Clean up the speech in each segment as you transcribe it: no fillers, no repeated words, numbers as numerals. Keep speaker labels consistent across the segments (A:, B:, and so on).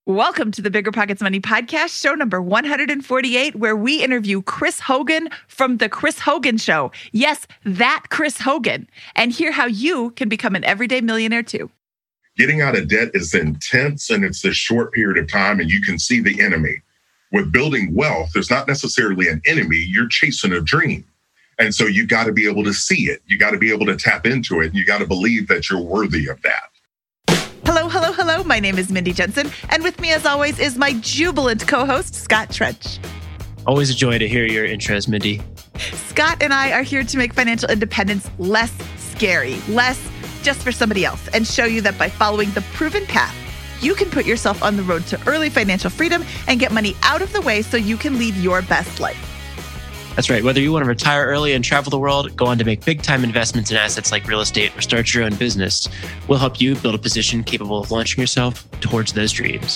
A: Welcome to the Bigger Pockets Money Podcast, show number 148, where we interview Chris Hogan from The Chris Hogan Show. Yes, that Chris Hogan. And hear how you can become an everyday millionaire too.
B: Getting out of debt is intense, and it's this short period of time, and you can see the enemy. With building wealth, there's not necessarily an enemy. You're chasing a dream. And so you got to be able to see it. You got to be able to tap into it. And you got to believe that you're worthy of that.
A: Hello, hello, hello. My name is Mindy Jensen. And with me, as always, is my jubilant co-host, Scott Trench.
C: Always a joy to hear your intros, Mindy.
A: Scott and I are here to make financial independence less scary, less just for somebody else, and show you that by following the proven path, you can put yourself on the road to early financial freedom and get money out of the way so you can lead your best life.
C: That's right. Whether you want to retire early and travel the world, go on to make big-time investments in assets like real estate, or start your own business, we'll help you build a position capable of launching yourself towards those dreams.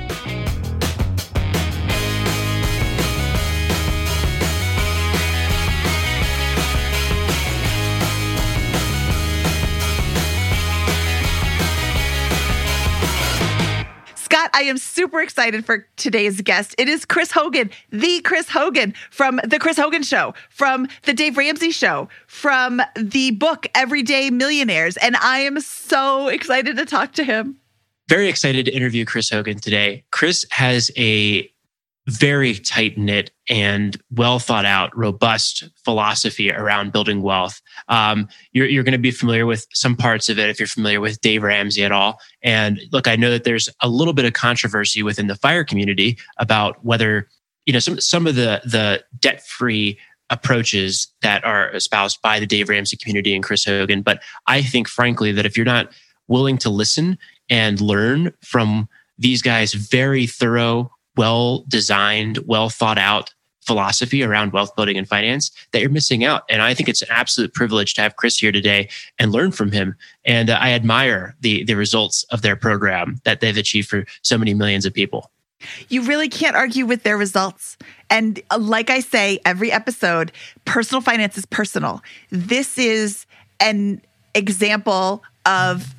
A: Scott, I am super excited for today's guest. It is Chris Hogan, the Chris Hogan from The Chris Hogan Show, from The Dave Ramsey Show, from the book Everyday Millionaires. And I am so excited to talk to him.
C: Very excited to interview Chris Hogan today. Chris has a very tight-knit and well-thought-out, robust philosophy around building wealth. You're going to be familiar with some parts of it if you're familiar with Dave Ramsey at all. And look, I know that there's a little bit of controversy within the FIRE community about whether, some of the debt-free approaches that are espoused by the Dave Ramsey community and Chris Hogan. But I think, frankly, that if you're not willing to listen and learn from these guys' very thorough, well-designed, well-thought-out philosophy around wealth building and finance, that you're missing out. And I think it's an absolute privilege to have Chris here today and learn from him. And I admire the results of their program that they've achieved for so many millions of people.
A: You really can't argue with their results. And like I say, every episode, personal finance is personal. This is an example of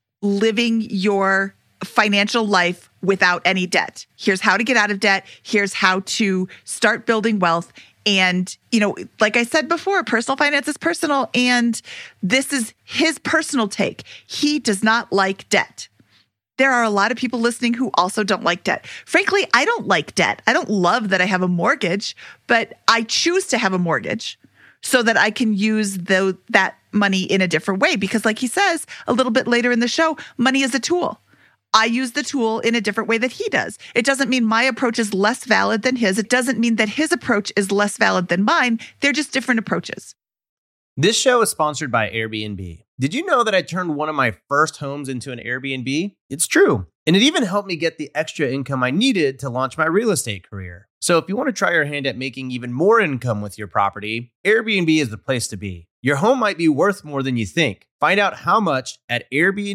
A: living your financial life without any debt. Here's how to get out of debt. Here's how to start building wealth. And, like I said before, personal finance is personal. And this is his personal take. He does not like debt. There are a lot of people listening who also don't like debt. Frankly, I don't like debt. I don't love that I have a mortgage, but I choose to have a mortgage so that I can use that money in a different way. Because like he says a little bit later in the show, money is a tool. I use the tool in a different way that he does. It doesn't mean my approach is less valid than his. It doesn't mean that his approach is less valid than mine. They're just different approaches.
D: This show is sponsored by Airbnb. Did you know that I turned one of my first homes into an Airbnb? It's true. And it even helped me get the extra income I needed to launch my real estate career. So if you want to try your hand at making even more income with your property, Airbnb is the place to be. Your home might be worth more than you think. Find out how much at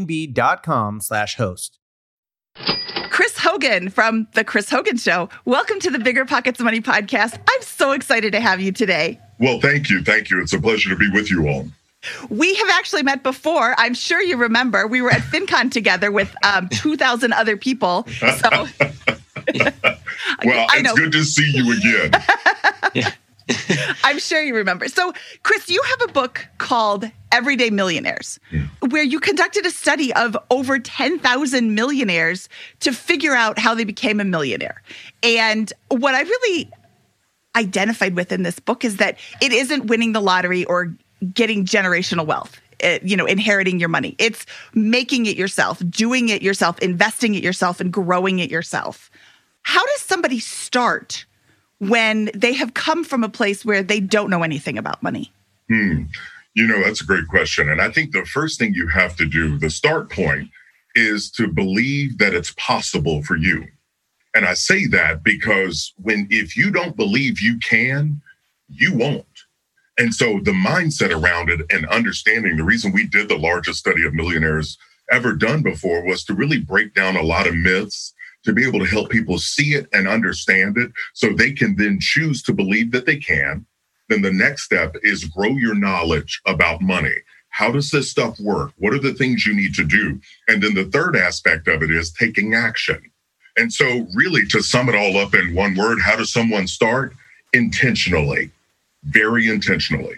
D: airbnb.com/host.
A: Chris Hogan from The Chris Hogan Show. Welcome to the Bigger Pockets Money Podcast. I'm so excited to have you today.
B: Well, thank you. Thank you. It's a pleasure to be with you all.
A: We have actually met before. I'm sure you remember. We were at FinCon together with 2,000 other people. So,
B: well, it's good to see you again.
C: Yeah.
A: I'm sure you remember. So, Chris, you have a book called Everyday Millionaires, where you conducted a study of over 10,000 millionaires to figure out how they became a millionaire. And what I really identified with in this book is that it isn't winning the lottery or getting generational wealth, inheriting your money. It's making it yourself, doing it yourself, investing it yourself, and growing it yourself. How does somebody start when they have come from a place where they don't know anything about money?
B: That's a great question. And I think the first thing you have to do, the start point, is to believe that it's possible for you. And I say that because if you don't believe you can, you won't. And so the mindset around it and understanding, the reason we did the largest study of millionaires ever done before was to really break down a lot of myths, to be able to help people see it and understand it so they can then choose to believe that they can. Then the next step is grow your knowledge about money. How does this stuff work? What are the things you need to do? And then the third aspect of it is taking action. And so really, to sum it all up in one word, how does someone start? Intentionally, very intentionally.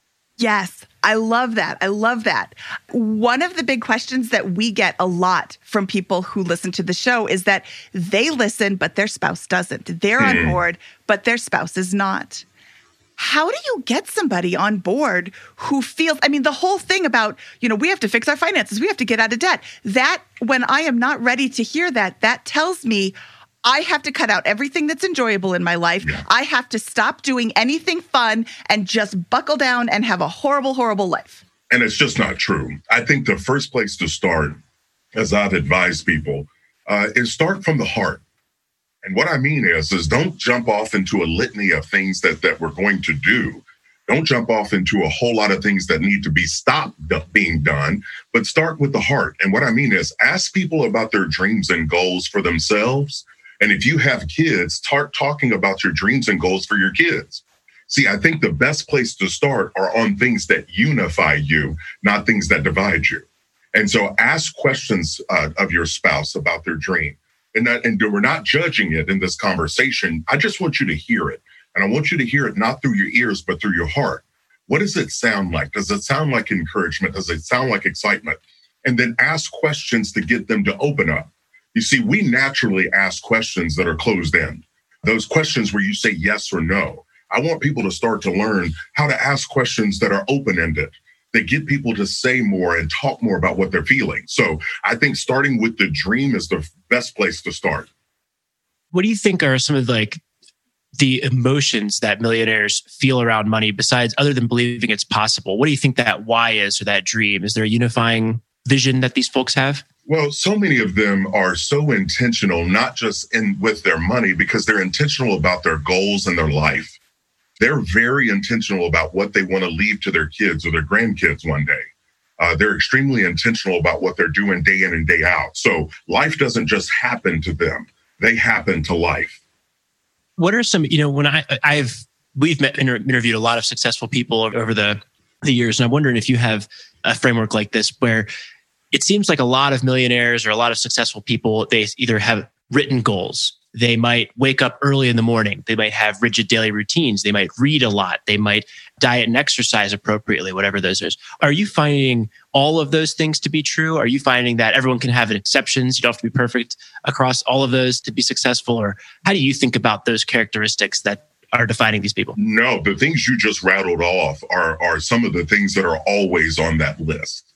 A: Yes, I love that. I love that. One of the big questions that we get a lot from people who listen to the show is that they listen, but their spouse doesn't. They're on board, but their spouse is not. How do you get somebody on board who feels, I mean, the whole thing about, we have to fix our finances, we have to get out of debt. That, when I am not ready to hear that, that tells me I have to cut out everything that's enjoyable in my life. Yeah. I have to stop doing anything fun and just buckle down and have a horrible, horrible life.
B: And it's just not true. I think the first place to start, as I've advised people, is start from the heart. And what I mean is don't jump off into a litany of things that we're going to do. Don't jump off into a whole lot of things that need to be stopped being done, but start with the heart. And what I mean is ask people about their dreams and goals for themselves. And if you have kids, start talking about your dreams and goals for your kids. See, I think the best place to start are on things that unify you, not things that divide you. And so ask questions of your spouse about their dream. And we're not judging it in this conversation. I just want you to hear it. And I want you to hear it not through your ears, but through your heart. What does it sound like? Does it sound like encouragement? Does it sound like excitement? And then ask questions to get them to open up. You see, we naturally ask questions that are closed-end. Those questions where you say yes or no. I want people to start to learn how to ask questions that are open-ended, that get people to say more and talk more about what they're feeling. So I think starting with the dream is the best place to start.
C: What do you think are some of the emotions that millionaires feel around money besides other than believing it's possible? What do you think that why is, or that dream? Is there a unifying vision that these folks have?
B: Well, so many of them are so intentional, not just with their money, because they're intentional about their goals and their life. They're very intentional about what they want to leave to their kids or their grandkids one day. They're extremely intentional about what they're doing day in and day out. So life doesn't just happen to them. They happen to life.
C: What are some, when we've interviewed a lot of successful people over the years, and I'm wondering if you have a framework like this where it seems like a lot of millionaires or a lot of successful people, they either have written goals. They might wake up early in the morning. They might have rigid daily routines. They might read a lot. They might diet and exercise appropriately, whatever those are. Are you finding all of those things to be true? Are you finding that everyone can have exceptions? You don't have to be perfect across all of those to be successful? Or how do you think about those characteristics that are defining these people?
B: No, the things you just rattled off are some of the things that are always on that list.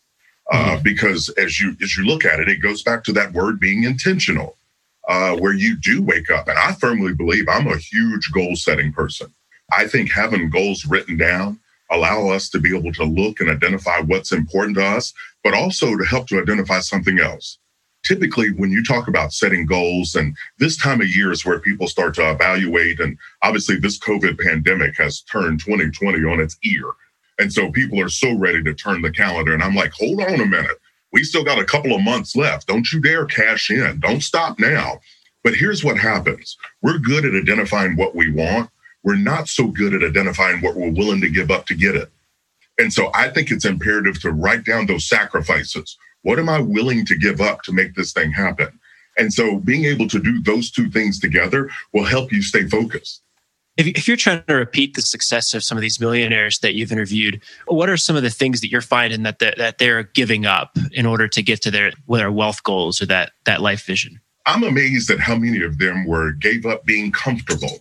B: Because as you look at it, it goes back to that word being intentional. Where you do wake up. And I firmly believe I'm a huge goal-setting person. I think having goals written down allow us to be able to look and identify what's important to us, but also to help to identify something else. Typically, when you talk about setting goals, and this time of year is where people start to evaluate, and obviously this COVID pandemic has turned 2020 on its ear. And so people are so ready to turn the calendar. And I'm like, hold on a minute. We still got a couple of months left. Don't you dare cash in. Don't stop now. But here's what happens. We're good at identifying what we want. We're not so good at identifying what we're willing to give up to get it. And so I think it's imperative to write down those sacrifices. What am I willing to give up to make this thing happen? And so being able to do those two things together will help you stay focused.
C: If you're trying to repeat the success of some of these millionaires that you've interviewed, what are some of the things that you're finding that they're giving up in order to get to their wealth goals or that life vision?
B: I'm amazed at how many of them gave up being comfortable.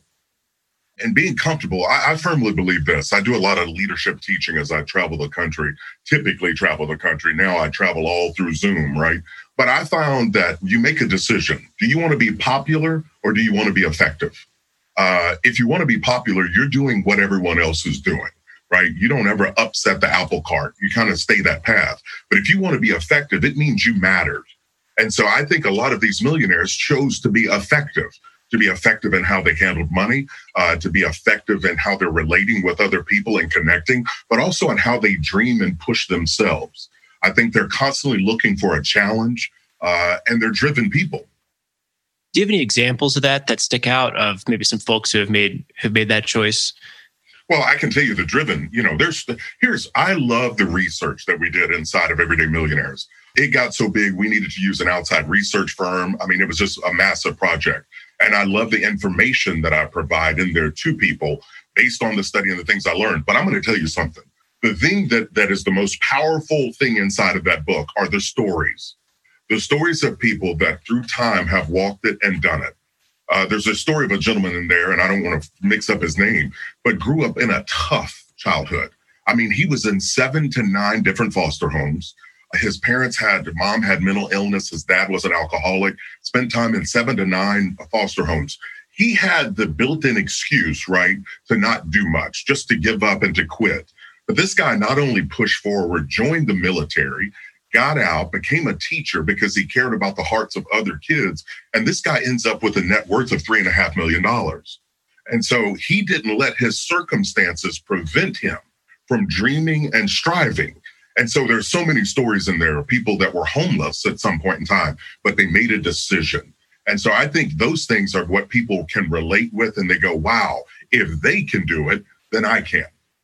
B: And being comfortable, I firmly believe this. I do a lot of leadership teaching as I travel the country, typically travel the country. Now I travel all through Zoom, right? But I found that you make a decision. Do you want to be popular or do you want to be effective? If you want to be popular, you're doing what everyone else is doing, right? You don't ever upset the apple cart. You kind of stay that path. But if you want to be effective, it means you mattered. And so I think a lot of these millionaires chose to be effective in how they handled money, to be effective in how they're relating with other people and connecting, but also in how they dream and push themselves. I think they're constantly looking for a challenge, and they're driven people.
C: Do you have any examples of that stick out, of maybe some folks who have made that choice?
B: Well, I can tell you the driven, I love the research that we did inside of Everyday Millionaires. It got so big, we needed to use an outside research firm. I mean, it was just a massive project. And I love the information that I provide in there to people based on the study and the things I learned. But I'm going to tell you something. The thing that is the most powerful thing inside of that book are the stories of people that through time have walked it and done it. There's a story of a gentleman in there, and I don't want to mix up his name, but grew up in a tough childhood. I mean, he was in 7 to 9 different foster homes. His mom had mental illness. His dad was an alcoholic, spent time in 7 to 9 foster homes. He had the built-in excuse, right, to not do much, just to give up and to quit. But this guy not only pushed forward, joined the military, got out, became a teacher because he cared about the hearts of other kids. And this guy ends up with a net worth of $3.5 million. And so he didn't let his circumstances prevent him from dreaming and striving. And so there's so many stories in there of people that were homeless at some point in time, but they made a decision. And so I think those things are what people can relate with. And they go, wow, if they can do it, then I can.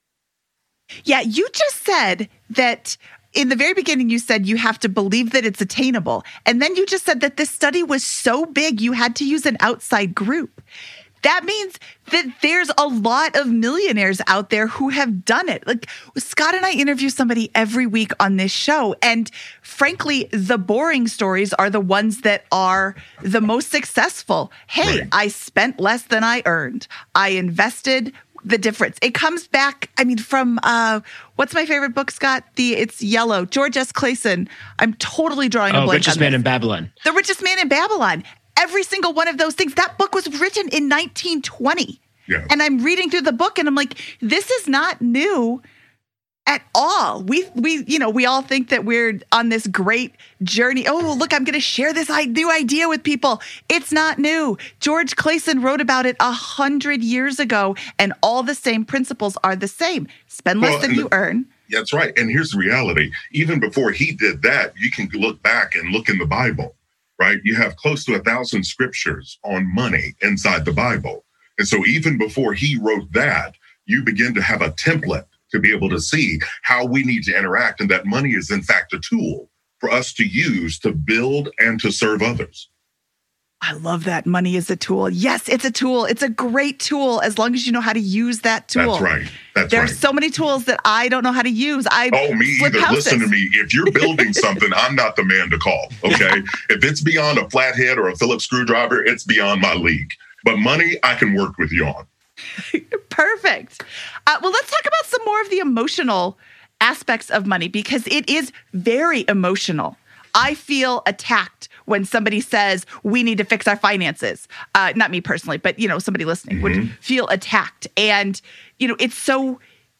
A: Yeah, you just said that in the very beginning, you said you have to believe that it's attainable. And then you just said that this study was so big, you had to use an outside group. That means that there's a lot of millionaires out there who have done it. Like Scott and I interview somebody every week on this show. And frankly, the boring stories are the ones that are the most successful. Hey, right. I spent less than I earned. I invested the difference. It comes back, from what's my favorite book, Scott? It's Yellow. George S. Clason. I'm totally drawing a blank.
C: Richest Man in Babylon.
A: The Richest Man in Babylon. Every single one of those things. That book was written in 1920.
B: Yeah.
A: And I'm reading through the book and I'm like, this is not new at all. We all think that we're on this great journey. Oh, look, I'm going to share this new idea with people. It's not new. George Clason wrote about it 100 years ago, and all the same principles are the same. Spend less than you earn.
B: That's right. And here's the reality. Even before he did that, you can look back and look in the Bible, right? You have close to 1,000 scriptures on money inside the Bible. And so even before he wrote that, you begin to have a template to be able to see how we need to interact, and that money is in fact a tool for us to use to build and to serve others.
A: I love that. Money is a tool. Yes, it's a tool. It's a great tool as long as you know how to use that tool.
B: That's right.
A: There are so many tools that I don't know how to use.
B: Me either. Houses. Listen to me. If you're building something, I'm not the man to call, okay? If it's beyond a flathead or a Phillips screwdriver, it's beyond my league. But money, I can work with you on.
A: Perfect. Well, let's talk about some more of the emotional aspects of money, because it is very emotional. I feel attacked when somebody says we need to fix our finances. Not me personally, but somebody listening would feel attacked. And it's so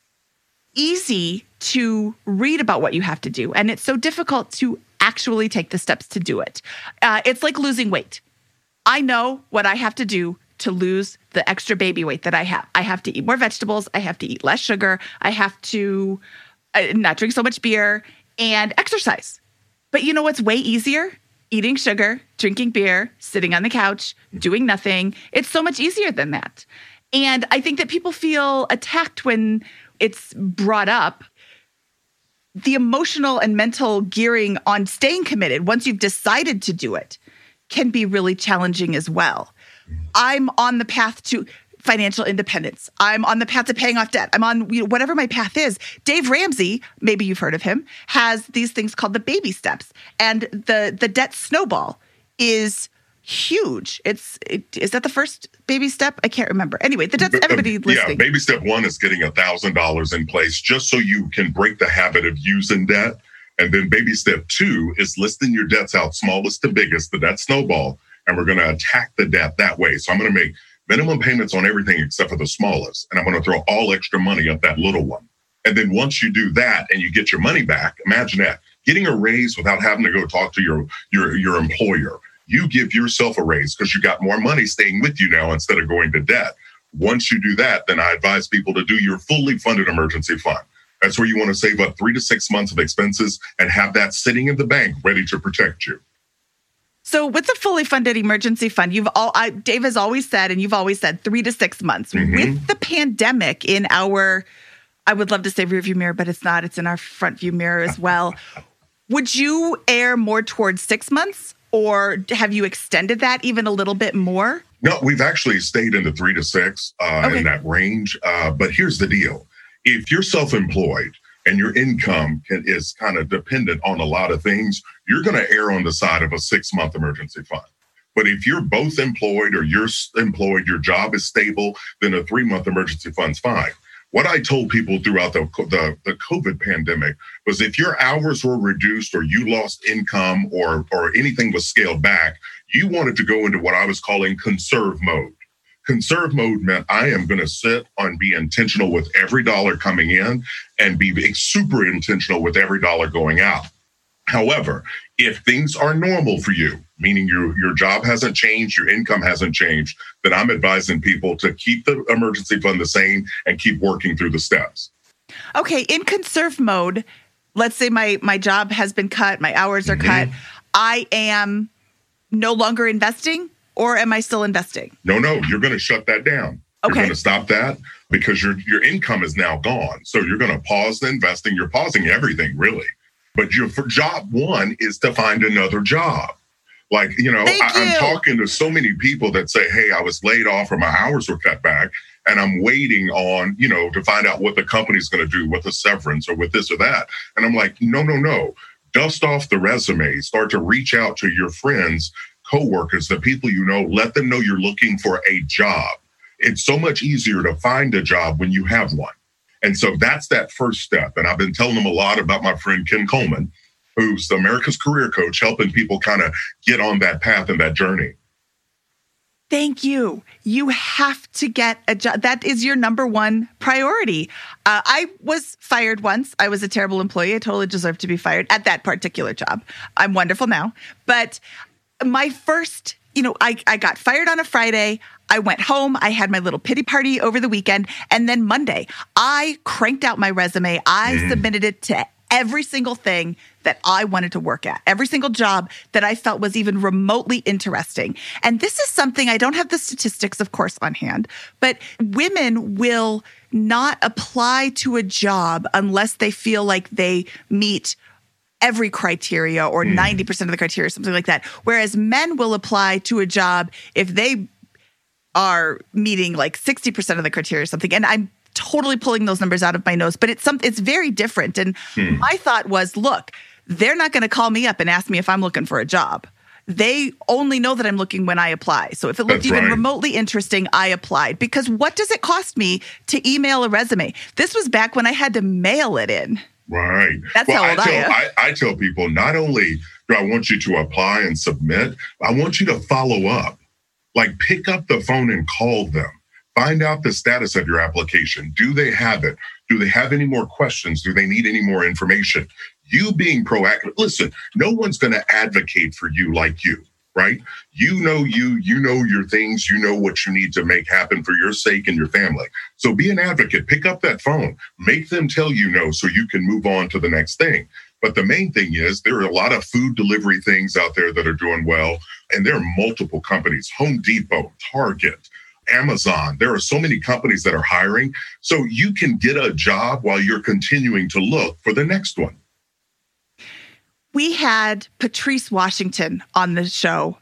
A: easy to read about what you have to do, and it's so difficult to actually take the steps to do it. It's like losing weight. I know what I have to do to lose the extra baby weight that I have. I have to eat more vegetables. I have to eat less sugar. I have to not drink so much beer and exercise. But you know what's way easier? Eating sugar, drinking beer, sitting on the couch, doing nothing. It's so much easier than that. And I think that people feel attacked when it's brought up. The emotional and mental gearing on staying committed once you've decided to do it can be really challenging as well. I'm on the path to financial independence. I'm on the path to paying off debt. I'm on whatever my path is. Dave Ramsey, maybe you've heard of him, has these things called the baby steps. And the debt snowball is huge. Is that the first baby step? I can't remember. Anyway, the debt's everybody listening.
B: Yeah, baby step 1 is getting $1,000 in place just so you can break the habit of using debt. And then baby step 2 is listing your debts out, smallest to biggest, the debt snowball. And we're going to attack the debt that way. So I'm going to make minimum payments on everything except for the smallest. And I'm going to throw all extra money at that little one. And then once you do that and you get your money back, imagine that. Getting a raise without having to go talk to your employer. You give yourself a raise because you got more money staying with you now instead of going to debt. Once you do that, then I advise people to do your fully funded emergency fund. That's where you want to save up 3 to 6 months of expenses and have that sitting in the bank ready to protect you.
A: So with the fully funded emergency fund, Dave has always said, and you've always said 3 to 6 months.
B: Mm-hmm.
A: With the pandemic in our, I would love to say rearview mirror, but it's not. It's in our front view mirror as well. Would you err more towards 6 months, or have you extended that even a little bit more?
B: No, we've actually stayed in the 3 to 6 in that range. But here's the deal. If you're self-employed and your income is kind of dependent on a lot of things, you're going to err on the side of a 6-month emergency fund. But if you're both employed or you're employed, your job is stable, then a 3-month emergency fund's fine. What I told people throughout the COVID pandemic was if your hours were reduced or you lost income or anything was scaled back, you wanted to go into what I was calling conserve mode. Conserve mode meant I am going to sit and be intentional with every dollar coming in and be super intentional with every dollar going out. However, if things are normal for you, meaning your job hasn't changed, your income hasn't changed, then I'm advising people to keep the emergency fund the same and keep working through the steps.
A: Okay, in conserve mode, let's say my job has been cut, my hours are cut. I am no longer investing, or am I still investing? No,
B: you're going to shut that down.
A: Okay.
B: You're going to stop that because your income is now gone. So you're going to pause the investing. You're pausing everything, really. But your job one is to find another job. Like, I'm talking to so many people that say, hey, I was laid off or my hours were cut back, and I'm waiting on, to find out what the company's going to do with the severance or with this or that. And I'm like, no. Dust off the resume. Start to reach out to your friends, coworkers, the people let them know you're looking for a job. It's so much easier to find a job when you have one. And so that's that first step. And I've been telling them a lot about my friend Ken Coleman, who's America's Career Coach, helping people kind of get on that path and that journey.
A: Thank you. You have to get a job. That is your number one priority. I was fired once. I was a terrible employee. I totally deserved to be fired at that particular job. I'm wonderful now. But my first, I got fired on a Friday. I went home. I had my little pity party over the weekend. And then Monday, I cranked out my resume. I submitted it to every single thing that I wanted to work at, every single job that I felt was even remotely interesting. And this is something, I don't have the statistics, of course, on hand, but women will not apply to a job unless they feel like they meet every criteria or 90% of the criteria, something like that. Whereas men will apply to a job if they are meeting like 60% of the criteria or something. And I'm totally pulling those numbers out of my nose, but it's very different. And my thought was, look, they're not going to call me up and ask me if I'm looking for a job. They only know that I'm looking when I apply. So if it looked even remotely interesting, I applied. Because what does it cost me to email a resume? This was back when I had to mail it in.
B: Right.
A: That's how old I am.
B: I tell people, not only do I want you to apply and submit, I want you to follow up. Like, pick up the phone and call them. Find out the status of your application. Do they have it? Do they have any more questions? Do they need any more information? You being proactive. Listen, no one's going to advocate for you like you, right? You know your things. You know what you need to make happen for your sake and your family. So be an advocate. Pick up that phone. Make them tell you no so you can move on to the next thing. But the main thing is there are a lot of food delivery things out there that are doing well. And there are multiple companies, Home Depot, Target, Amazon. There are so many companies that are hiring. So you can get a job while you're continuing to look for the next one.
A: We had Patrice Washington on the show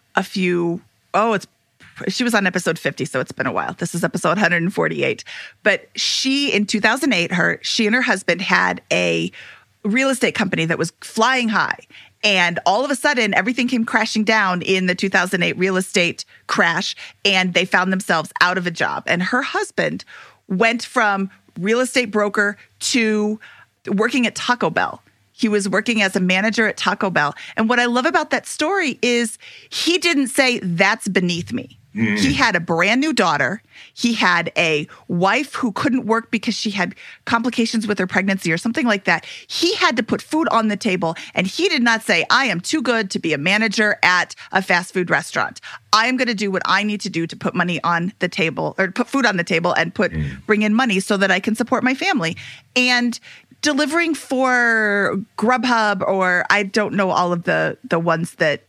A: she was on episode 50, so it's been a while. This is episode 148. But in 2008, she and her husband had a real estate company that was flying high. And all of a sudden, everything came crashing down in the 2008 real estate crash, and they found themselves out of a job. And her husband went from real estate broker to working at Taco Bell. He was working as a manager at Taco Bell. And what I love about that story is he didn't say, that's beneath me. He had a brand new daughter. He had a wife who couldn't work because she had complications with her pregnancy or something like that. He had to put food on the table. And he did not say, I am too good to be a manager at a fast food restaurant. I am going to do what I need to do to put money on the table, or put food on the table and bring in money so that I can support my family. And delivering for Grubhub, or I don't know all of the ones that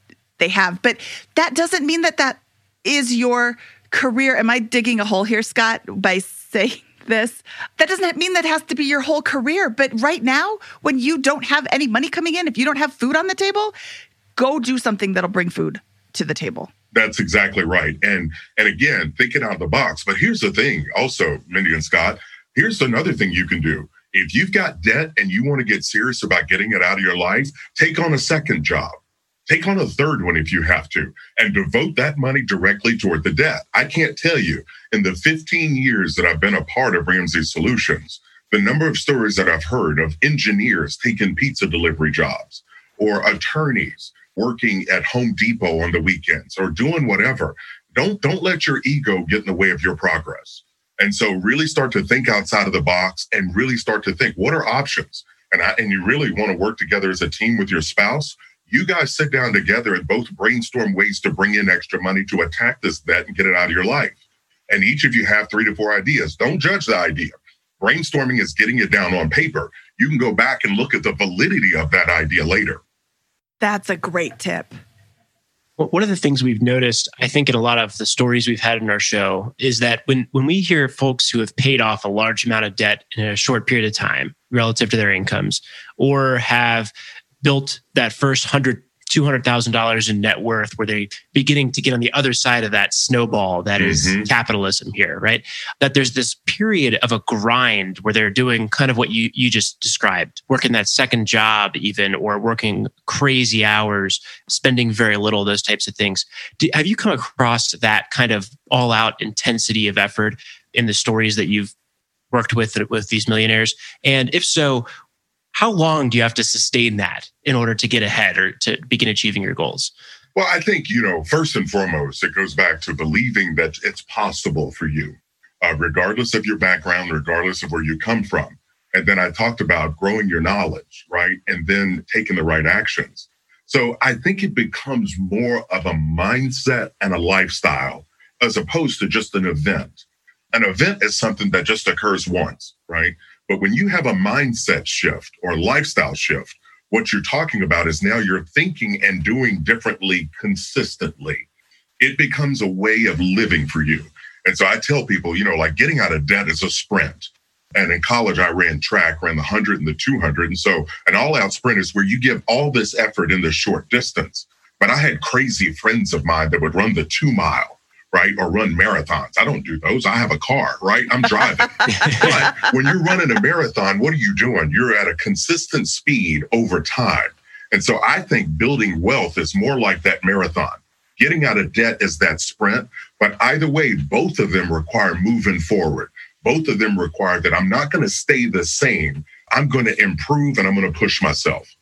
A: they have. But that doesn't mean that that is your career. Am I digging a hole here, Scott, by saying this? That doesn't mean that has to be your whole career. But right now, when you don't have any money coming in, if you don't have food on the table, go do something that'll bring food to the table.
B: That's exactly right. And again, thinking out of the box. But here's the thing also, Mindy and Scott, here's another thing you can do. If you've got debt and you want to get serious about getting it out of your life, take on a second job. Take on a third one if you have to, and devote that money directly toward the debt. I can't tell you, in the 15 years that I've been a part of Ramsey Solutions, the number of stories that I've heard of engineers taking pizza delivery jobs, or attorneys working at Home Depot on the weekends, or doing whatever. Don't let your ego get in the way of your progress. And so really start to think outside of the box and really start to think, what are options? And you really want to work together as a team with your spouse. You guys sit down together and both brainstorm ways to bring in extra money to attack this debt and get it out of your life. And each of you have 3 to 4 ideas. Don't judge the idea. Brainstorming is getting it down on paper. You can go back and look at the validity of that idea later.
A: That's a great tip.
C: Well, one of the things we've noticed, I think, in a lot of the stories we've had in our show is that when we hear folks who have paid off a large amount of debt in a short period of time relative to their incomes, or have built that first $200,000 in net worth, where they're beginning to get on the other side of that snowball that is capitalism here, right? That there's this period of a grind where they're doing kind of what you just described, working that second job even, or working crazy hours, spending very little, those types of things. Have you come across that kind of all-out intensity of effort in the stories that you've worked with these millionaires? And if so, how long do you have to sustain that in order to get ahead or to begin achieving your goals?
B: Well, I think, first and foremost, it goes back to believing that it's possible for you, regardless of your background, regardless of where you come from. And then I talked about growing your knowledge, right? And then taking the right actions. So I think it becomes more of a mindset and a lifestyle as opposed to just an event. An event is something that just occurs once, right? But when you have a mindset shift or lifestyle shift, what you're talking about is now you're thinking and doing differently consistently. It becomes a way of living for you. And so I tell people, like getting out of debt is a sprint. And in college, I ran track, ran the 100 and the 200. And so an all-out sprint is where you give all this effort in the short distance. But I had crazy friends of mine that would run the 2 mile, right? Or run marathons. I don't do those. I have a car, right? I'm driving. But when you're running a marathon, what are you doing? You're at a consistent speed over time. And so I think building wealth is more like that marathon. Getting out of debt is that sprint. But either way, both of them require moving forward. Both of them require that I'm not going to stay the same. I'm going to improve and I'm going to push myself.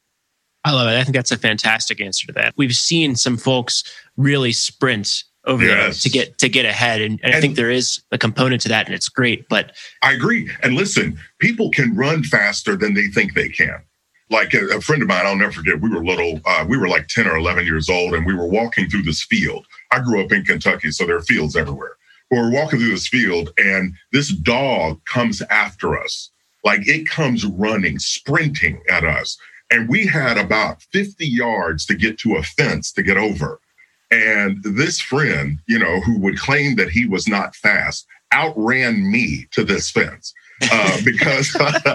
C: I love it. I think that's a fantastic answer to that. We've seen some folks really sprint over there to get ahead. And I think there is a component to that, and it's great. But
B: I agree. And listen, people can run faster than they think they can. Like a friend of mine, I'll never forget, we were little, we were like 10 or 11 years old, and we were walking through this field. I grew up in Kentucky, so there are fields everywhere. We're walking through this field, and this dog comes after us. Like it comes running, sprinting at us. And we had about 50 yards to get to a fence to get over. And this friend, who would claim that he was not fast, outran me to this fence. Because,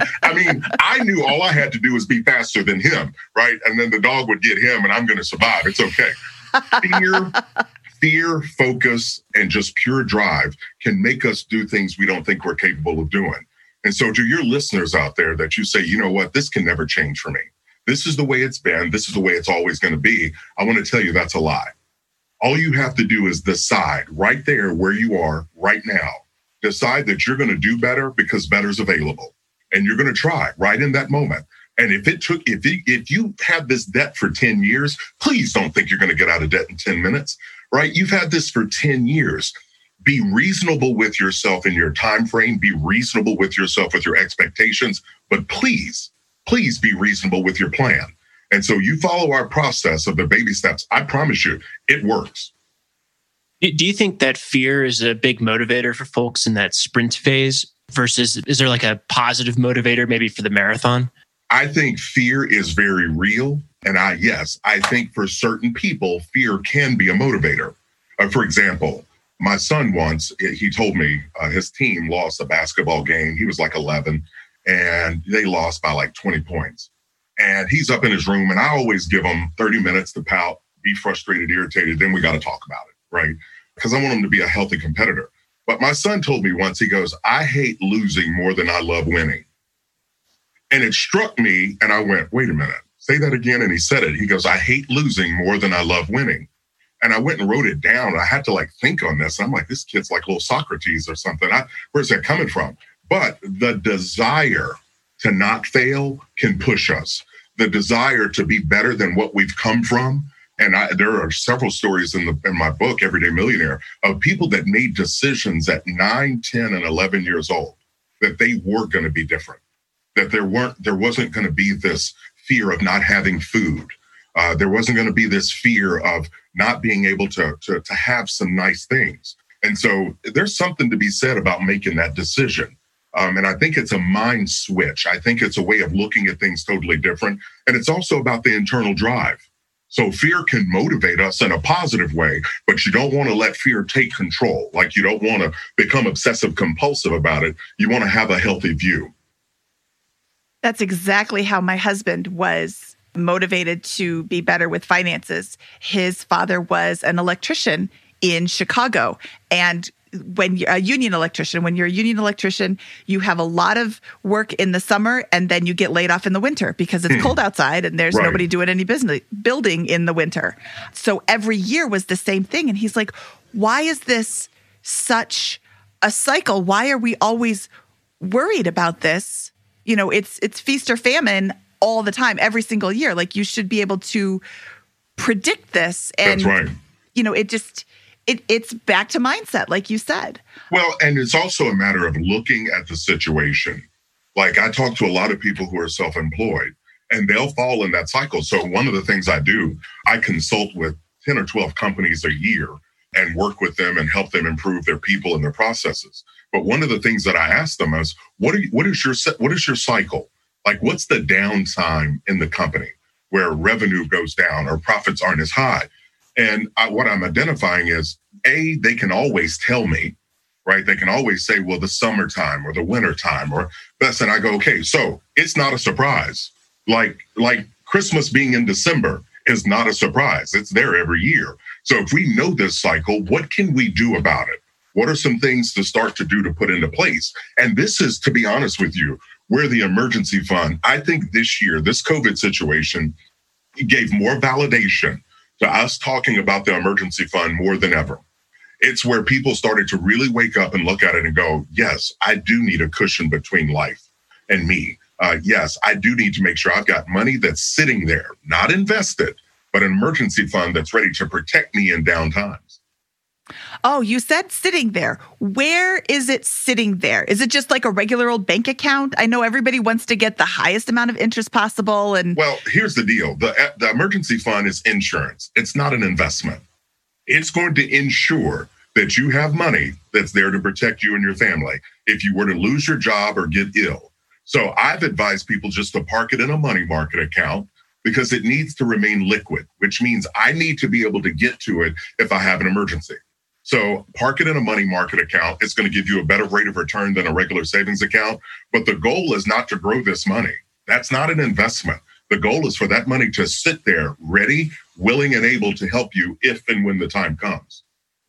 B: I knew all I had to do was be faster than him, right? And then the dog would get him and I'm going to survive. It's okay. Fear, focus, and just pure drive can make us do things we don't think we're capable of doing. And so to your listeners out there that you say, you know what, this can never change for me. This is the way it's been. This is the way it's always going to be. I want to tell you that's a lie. All you have to do is decide right there where you are right now. Decide that you're going to do better because better's available. And you're going to try right in that moment. And if you had this debt for 10 years, please don't think you're going to get out of debt in 10 minutes, right? You've had this for 10 years. Be reasonable with yourself in your time frame. Be reasonable with yourself with your expectations. But please be reasonable with your plan. And so you follow our process of the baby steps. I promise you, it works.
C: Do you think that fear is a big motivator for folks in that sprint phase versus is there like a positive motivator maybe for the marathon?
B: I think fear is very real. And I think for certain people, fear can be a motivator. For example, my son once, he told me his team lost a basketball game. He was like 11 and they lost by like 20 points. And he's up in his room and I always give him 30 minutes to pout, be frustrated, irritated. Then we got to talk about it, right? Because I want him to be a healthy competitor. But my son told me once, he goes, I hate losing more than I love winning. And it struck me and I went, wait a minute, say that again. And he said it. He goes, I hate losing more than I love winning. And I went and wrote it down. I had to like think on this. I'm like, this kid's like little Socrates or something. Where's that coming from? But the desire to not fail can push us. The desire to be better than what we've come from. And there are several stories in my book, Everyday Millionaire, of people that made decisions at 9, 10, and 11 years old that they were going to be different, that there wasn't going to be this fear of not having food. There wasn't going to be this fear of not being able to have some nice things. And so there's something to be said about making that decision. And I think it's a mind switch. I think it's a way of looking at things totally different. And it's also about the internal drive. So fear can motivate us in a positive way, but you don't want to let fear take control. Like you don't want to become obsessive compulsive about it. You want to have a healthy view.
A: That's exactly how my husband was motivated to be better with finances. His father was an electrician in Chicago. And when you're a union electrician, you have a lot of work in the summer and then you get laid off in the winter because it's cold outside and there's nobody doing any business building in the winter. So every year was the same thing. And he's like, why is this such a cycle? Why are we always worried about this? You know, it's feast or famine all the time, every single year. Like you should be able to predict this. And,
B: that's right.
A: You know, it's back to mindset, like you said.
B: Well, and it's also a matter of looking at the situation. Like I talk to a lot of people who are self-employed and they'll fall in that cycle. So one of the things I do, I consult with 10 or 12 companies a year and work with them and help them improve their people and their processes. But one of the things that I ask them is, what is your cycle? Like, what's the downtime in the company where revenue goes down or profits aren't as high? And what I'm identifying is, A, they can always tell me, right? They can always say, well, the summertime or the wintertime or this. And I go, okay, so it's not a surprise. Like Christmas being in December is not a surprise. It's there every year. So if we know this cycle, what can we do about it? What are some things to start to do to put into place? And this is, to be honest with you, where the emergency fund, I think this year, this COVID situation gave more validation to us talking about the emergency fund more than ever. It's where people started to really wake up and look at it and go, yes, I do need a cushion between life and me. Yes, I do need to make sure I've got money that's sitting there, not invested, but an emergency fund that's ready to protect me in down times.
A: Oh, you said sitting there. Where is it sitting there? Is it just like a regular old bank account? I know everybody wants to get the highest amount of interest possible. And
B: well, here's the deal. The emergency fund is insurance. It's not an investment. It's going to ensure that you have money that's there to protect you and your family if you were to lose your job or get ill. So I've advised people just to park it in a money market account because it needs to remain liquid, which means I need to be able to get to it if I have an emergency. So park it in a money market account. It's going to give you a better rate of return than a regular savings account. But the goal is not to grow this money. That's not an investment. The goal is for that money to sit there ready, willing, and able to help you if and when the time comes.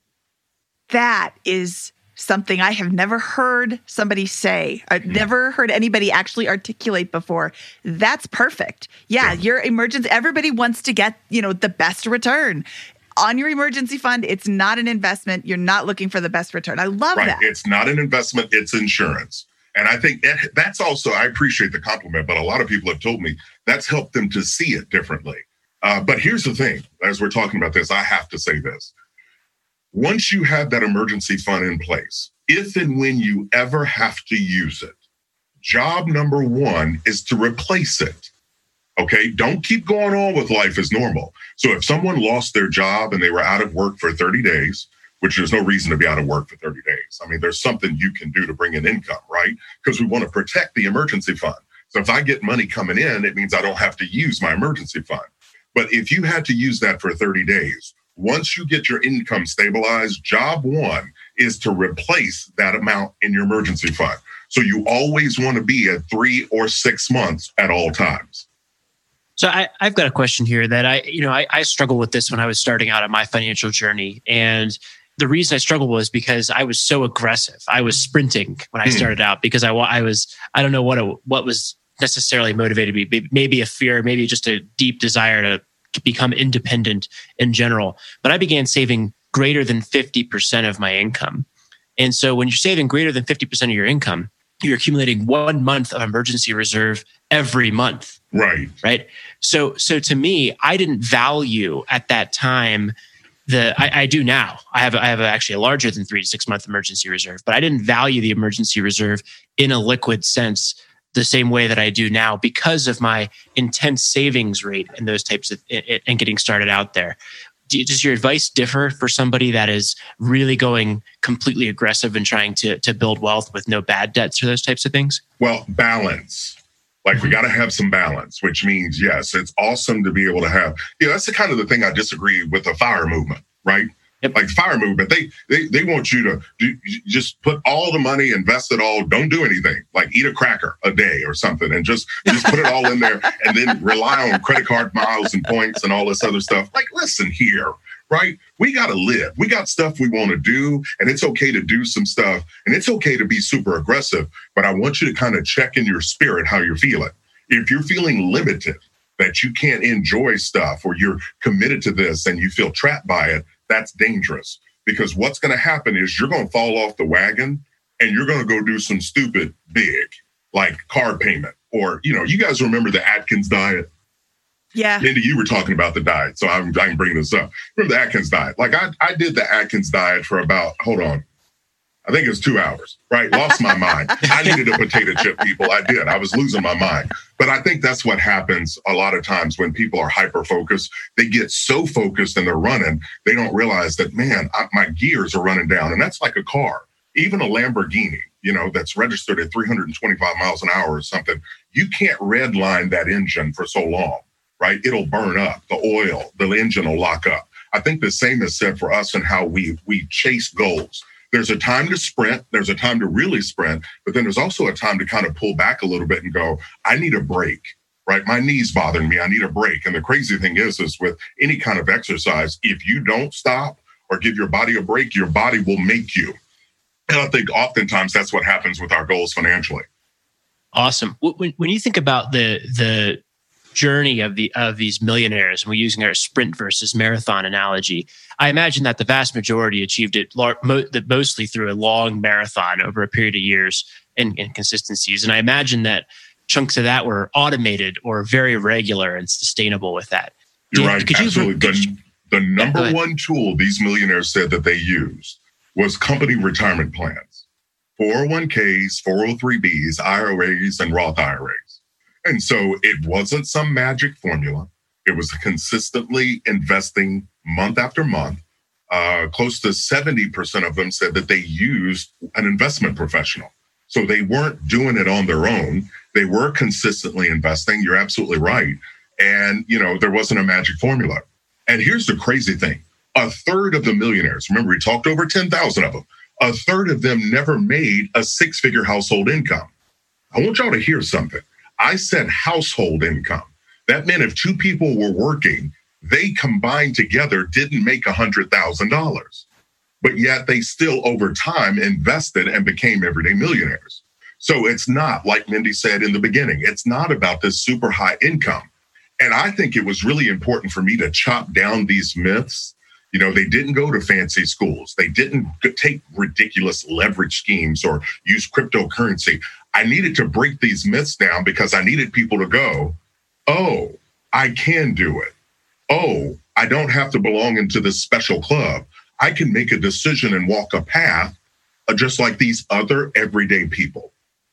A: That is something I have never heard somebody say. I've never heard anybody actually articulate before. That's perfect. Yeah, your emergency, everybody wants to get, the best return. On your emergency fund, it's not an investment. You're not looking for the best return. I love that.
B: It's not an investment. It's insurance. And I think that's also, I appreciate the compliment, but a lot of people have told me that's helped them to see it differently. But here's the thing, as we're talking about this, I have to say this. Once you have that emergency fund in place, if and when you ever have to use it, job number one is to replace it. Okay, don't keep going on with life as normal. So if someone lost their job and they were out of work for 30 days, which there's no reason to be out of work for 30 days. I mean, there's something you can do to bring in income, right? Because we want to protect the emergency fund. So if I get money coming in, it means I don't have to use my emergency fund. But if you had to use that for 30 days, once you get your income stabilized, job one is to replace that amount in your emergency fund. So you always want to be at 3 or 6 months at all times.
C: So I've got a question here that I struggled with this when I was starting out on my financial journey. And the reason I struggled was because I was so aggressive. I was sprinting when I started out because I don't know what was necessarily motivated me. Maybe a fear, maybe just a deep desire to become independent in general. But I began saving greater than 50% of my income. And so when you're saving greater than 50% of your income, you're accumulating 1 month of emergency reserve every month. Right. So to me, I didn't value at that time I do now. I have actually a larger than 3 to 6 month emergency reserve, but I didn't value the emergency reserve in a liquid sense the same way that I do now because of my intense savings rate and those types of and getting started out there. Does your advice differ for somebody that is really going completely aggressive and trying to build wealth with no bad debts or those types of things?
B: Well, balance. Like we got to have some balance, which means, yes, it's awesome to be able to have, that's the kind of the thing I disagree with the FIRE movement, right?
C: Yep.
B: Like FIRE movement, they want you to just put all the money, invest it all, don't do anything, like eat a cracker a day or something and just put it all in there and then rely on credit card miles and points and all this other stuff. Like, listen here, right? We got to live. We got stuff we want to do, and it's okay to do some stuff, and it's okay to be super aggressive, but I want you to kind of check in your spirit how you're feeling. If you're feeling limited, that you can't enjoy stuff or you're committed to this and you feel trapped by it, that's dangerous, because what's going to happen is you're going to fall off the wagon and you're going to go do some stupid big, like car payment, or, you guys remember the Atkins diet?
A: Yeah.
B: Mindy, you were talking about the diet, so I can bring this up. Remember the Atkins diet? Like I did the Atkins diet for about, I think it was 2 hours, right? Lost my mind. I needed a potato chip, people. I did. I was losing my mind. But I think that's what happens a lot of times when people are hyper-focused. They get so focused and they're running, they don't realize that, man, my gears are running down. And that's like a car. Even a Lamborghini, that's registered at 325 miles an hour or something. You can't redline that engine for so long, right? It'll burn up. The oil, the engine will lock up. I think the same is said for us and how we chase goals. There's a time to sprint. There's a time to really sprint. But then there's also a time to kind of pull back a little bit and go, I need a break, right? My knee's bothering me. I need a break. And the crazy thing is with any kind of exercise, if you don't stop or give your body a break, your body will make you. And I think oftentimes that's what happens with our goals financially.
C: Awesome. When you think about the journey of these millionaires, and we're using our sprint versus marathon analogy, I imagine that the vast majority achieved it mostly through a long marathon over a period of years and consistencies. And I imagine that chunks of that were automated or very regular and sustainable with that.
B: You're right. Absolutely. The number one tool these millionaires said that they used was company retirement plans, 401ks, 403bs, IRAs, and Roth IRAs. And so it wasn't some magic formula. It was consistently investing month after month. Close to 70% of them said that they used an investment professional. So they weren't doing it on their own. They were consistently investing. You're absolutely right. And, there wasn't a magic formula. And here's the crazy thing. A third of the millionaires, remember we talked over 10,000 of them, a third of them never made a 6-figure household income. I want y'all to hear something. I said household income. That meant if 2 people were working, they combined together didn't make $100,000. But yet they still over time invested and became everyday millionaires. So it's not, like Mindy said in the beginning, it's not about this super high income. And I think it was really important for me to chop down these myths. They didn't go to fancy schools. They didn't take ridiculous leverage schemes or use cryptocurrency. I needed to break these myths down because I needed people to go, oh, I can do it. Oh, I don't have to belong into this special club. I can make a decision and walk a path just like these other everyday people.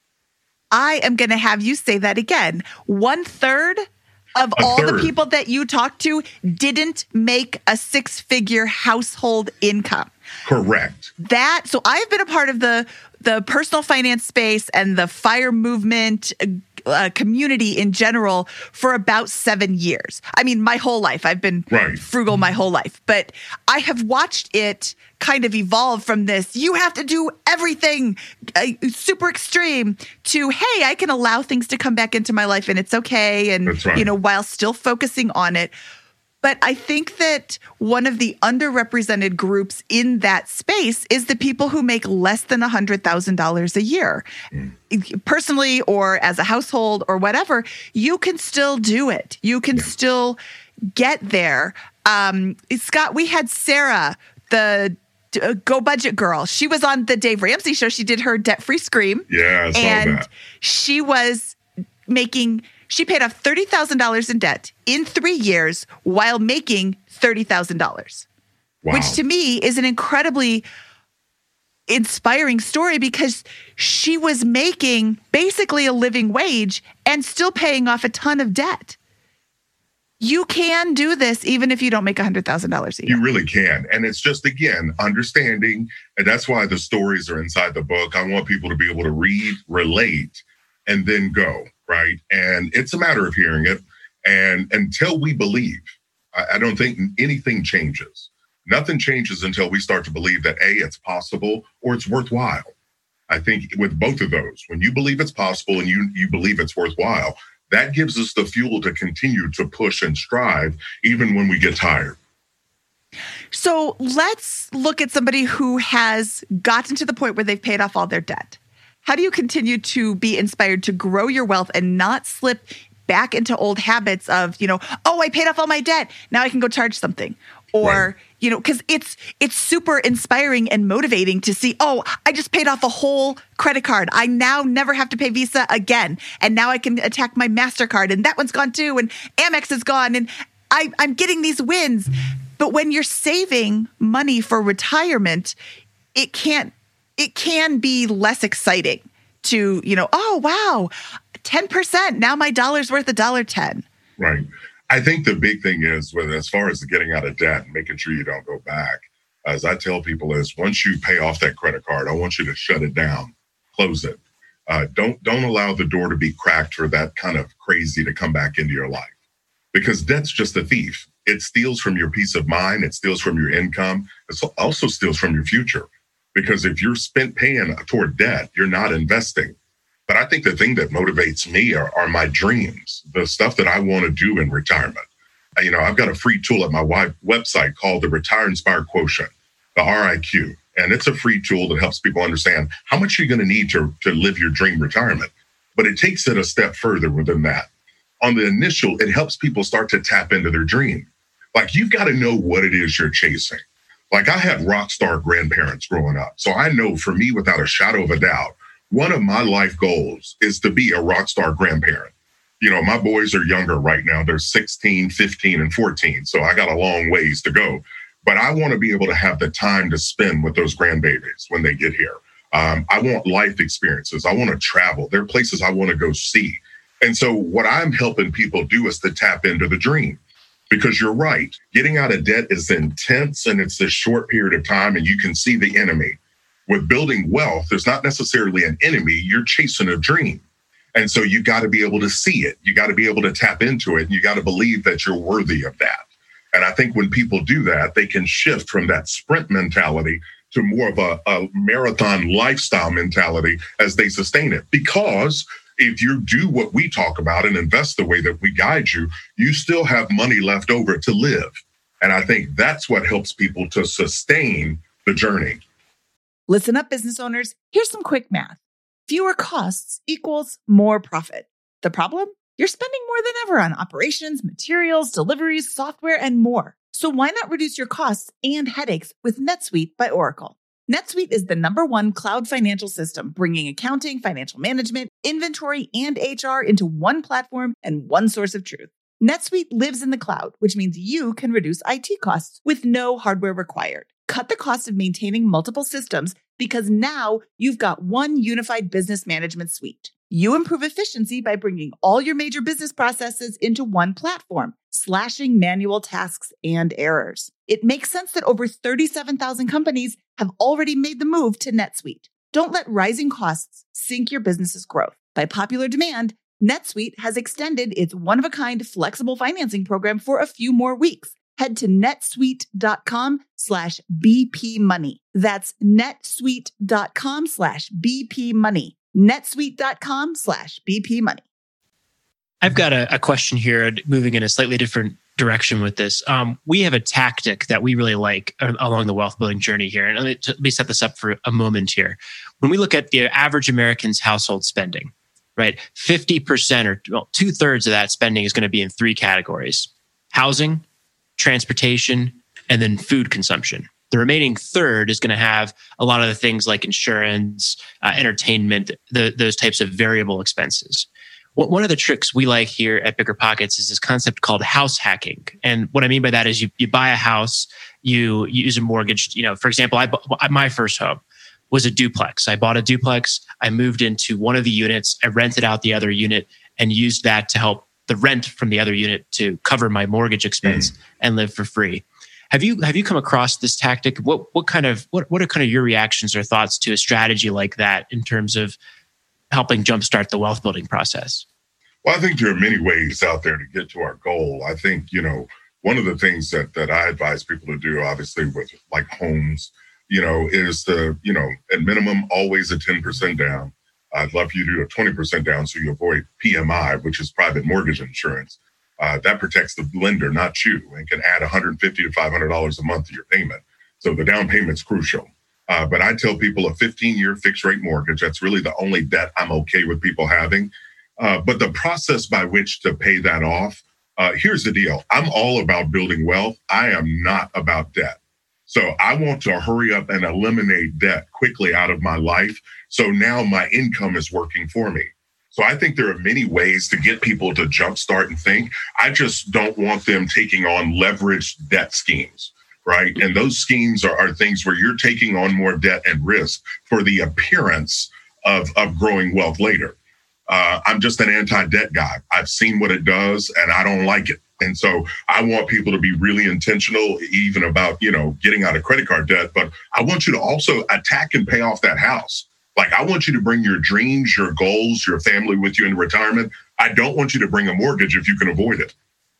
A: I am going to have you say that again. 1/3 of all the people that you talked to didn't make a 6-figure household income.
B: Correct.
A: So I've been a part of the personal finance space and the FIRE movement community in general for about 7 years. I mean, my whole life. I've been frugal my whole life, but I have watched it kind of evolve from this, you have to do everything super extreme, to, hey, I can allow things to come back into my life and it's okay. And, while still focusing on it. But I think that one of the underrepresented groups in that space is the people who make less than $100,000 a year. Personally, or as a household or whatever, you can still do it. You can still get there. Scott, we had Sarah, the Go Budget girl. She was on the Dave Ramsey show. She did her debt-free scream.
B: Yeah, I saw that.
A: She was she paid off $30,000 in debt in 3 years while making $30,000, which to me is an incredibly inspiring story, because she was making basically a living wage and still paying off a ton of debt. You can do this even if you don't make $100,000 a year.
B: You really can. And it's just, again, understanding. And that's why the stories are inside the book. I want people to be able to read, relate, and then go, right? And it's a matter of hearing it. And until we believe, I don't think anything changes. Nothing changes until we start to believe that, A, it's possible or it's worthwhile. I think with both of those, when you believe it's possible and you believe it's worthwhile, that gives us the fuel to continue to push and strive, even when we get tired.
A: So let's look at somebody who has gotten to the point where they've paid off all their debt. How do you continue to be inspired to grow your wealth and not slip back into old habits of, I paid off all my debt, now I can go charge something? Or, because it's super inspiring and motivating to see, I just paid off a whole credit card. I now never have to pay Visa again. And now I can attack my MasterCard, and that one's gone too. And Amex is gone. And I'm getting these wins. But when you're saving money for retirement, it can be less exciting to, 10%. Now my dollar's worth $1.10.
B: Right. I think the big thing is, as far as getting out of debt and making sure you don't go back, as I tell people, is once you pay off that credit card, I want you to shut it down, close it. Don't allow the door to be cracked for that kind of crazy to come back into your life, because debt's just a thief. It steals from your peace of mind. It steals from your income. It also steals from your future, because if you're spent paying toward debt, you're not investing. But I think the thing that motivates me are my dreams, the stuff that I want to do in retirement. I've got a free tool at my website called the Retire Inspired Quotient, the RIQ. And it's a free tool that helps people understand how much you're going to need to live your dream retirement. But it takes it a step further than that. On the initial, it helps people start to tap into their dream. Like, you've got to know what it is you're chasing. Like, I had rock star grandparents growing up. So I know, for me, without a shadow of a doubt, one of my life goals is to be a rock star grandparent. My boys are younger right now. They're 16, 15, and 14. So I got a long ways to go. But I want to be able to have the time to spend with those grandbabies when they get here. I want life experiences. I want to travel. There are places I want to go see. And so what I'm helping people do is to tap into the dream. Because you're right, getting out of debt is intense, and it's this short period of time, and you can see the enemy. With building wealth, there's not necessarily an enemy. You're chasing a dream. And so you got to be able to see it. You got to be able to tap into it. And you got to believe that you're worthy of that. And I think when people do that, they can shift from that sprint mentality to more of a marathon lifestyle mentality as they sustain it. Because if you do what we talk about and invest the way that we guide you, you still have money left over to live. And I think that's what helps people to sustain the journey.
A: Listen up, business owners. Here's some quick math. Fewer costs equals more profit. The problem? You're spending more than ever on operations, materials, deliveries, software, and more. So why not reduce your costs and headaches with NetSuite by Oracle? NetSuite is the #1 cloud financial system, bringing accounting, financial management, inventory, and HR into one platform and one source of truth. NetSuite lives in the cloud, which means you can reduce IT costs with no hardware required. Cut the cost of maintaining multiple systems because now you've got one unified business management suite. You improve efficiency by bringing all your major business processes into one platform, slashing manual tasks and errors. It makes sense that over 37,000 companies have already made the move to NetSuite. Don't let rising costs sink your business's growth. By popular demand, NetSuite has extended its one-of-a-kind flexible financing program for a few more weeks. Head to netsuite.com/BP money. That's netsuite.com/BP money. netsuite.com/BP money.
C: I've got a question here, moving in a slightly different direction with this. We have a tactic that we really like along the wealth building journey here. And let me set this up for a moment here. When we look at the average American's household spending, right, 50% or 2/3 of that spending is going to be in three categories: housing, transportation, and then food consumption. The remaining third is going to have a lot of the things like insurance, entertainment, those types of variable expenses. One of the tricks we like here at BiggerPockets is this concept called house hacking. And what I mean by that is you buy a house, you use a mortgage. For example, my first home was a duplex. I bought a duplex. I moved into one of the units. I rented out the other unit and used that to help the rent from the other unit to cover my mortgage expense and live for free. Have you come across this tactic? What are kind of your reactions or thoughts to a strategy like that in terms of helping jumpstart the wealth building process?
B: Well, I think there are many ways out there to get to our goal. I think, one of the things that I advise people to do, obviously with like homes, is to, at minimum, always a 10% down. I'd love for you to do a 20% down so you avoid PMI, which is private mortgage insurance. That protects the lender, not you, and can add $150 to $500 a month to your payment. So the down payment's crucial. But I tell people a 15-year fixed rate mortgage, that's really the only debt I'm okay with people having. But the process by which to pay that off, here's the deal. I'm all about building wealth. I am not about debt. So I want to hurry up and eliminate debt quickly out of my life. So now my income is working for me. So I think there are many ways to get people to jumpstart and think. I just don't want them taking on leveraged debt schemes, right? And those schemes are things where you're taking on more debt and risk for the appearance of growing wealth later. I'm just an anti-debt guy. I've seen what it does and I don't like it. And so I want people to be really intentional, even about, getting out of credit card debt. But I want you to also attack and pay off that house. Like, I want you to bring your dreams, your goals, your family with you in retirement. I don't want you to bring a mortgage if you can avoid it.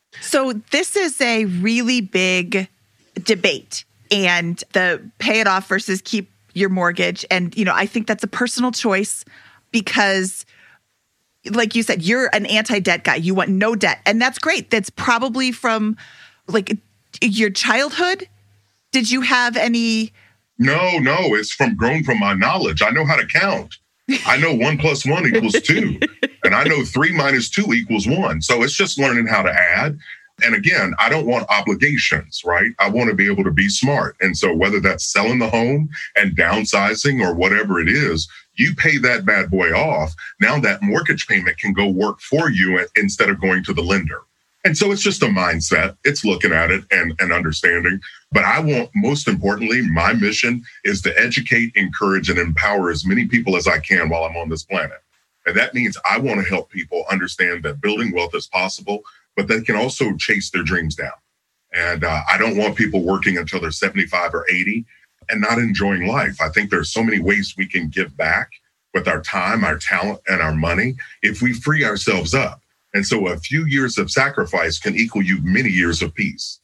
A: So this is a really big debate, and the pay it off versus keep your mortgage. And, I think that's a personal choice because, like you said, you're an anti-debt guy. You want no debt. And that's great. That's probably from like your childhood. Did you have any?
B: No, it's grown from my knowledge. I know how to count. I know 1 + 1 = 2. And I know 3 - 2 = 1. So it's just learning how to add. And again, I don't want obligations, right? I want to be able to be smart. And so whether that's selling the home and downsizing or whatever it is, you pay that bad boy off. Now that mortgage payment can go work for you instead of going to the lender. And so it's just a mindset. It's looking at it and understanding. But I want, most importantly, my mission is to educate, encourage, and empower as many people as I can while I'm on this planet. And that means I want to help people understand that building wealth is possible, but they can also chase their dreams down. And I don't want people working until they're 75 or 80 and not enjoying life. I think there's so many ways we can give back with our time, our talent, and our money if we free ourselves up. And so a few years of sacrifice can equal you many years of peace.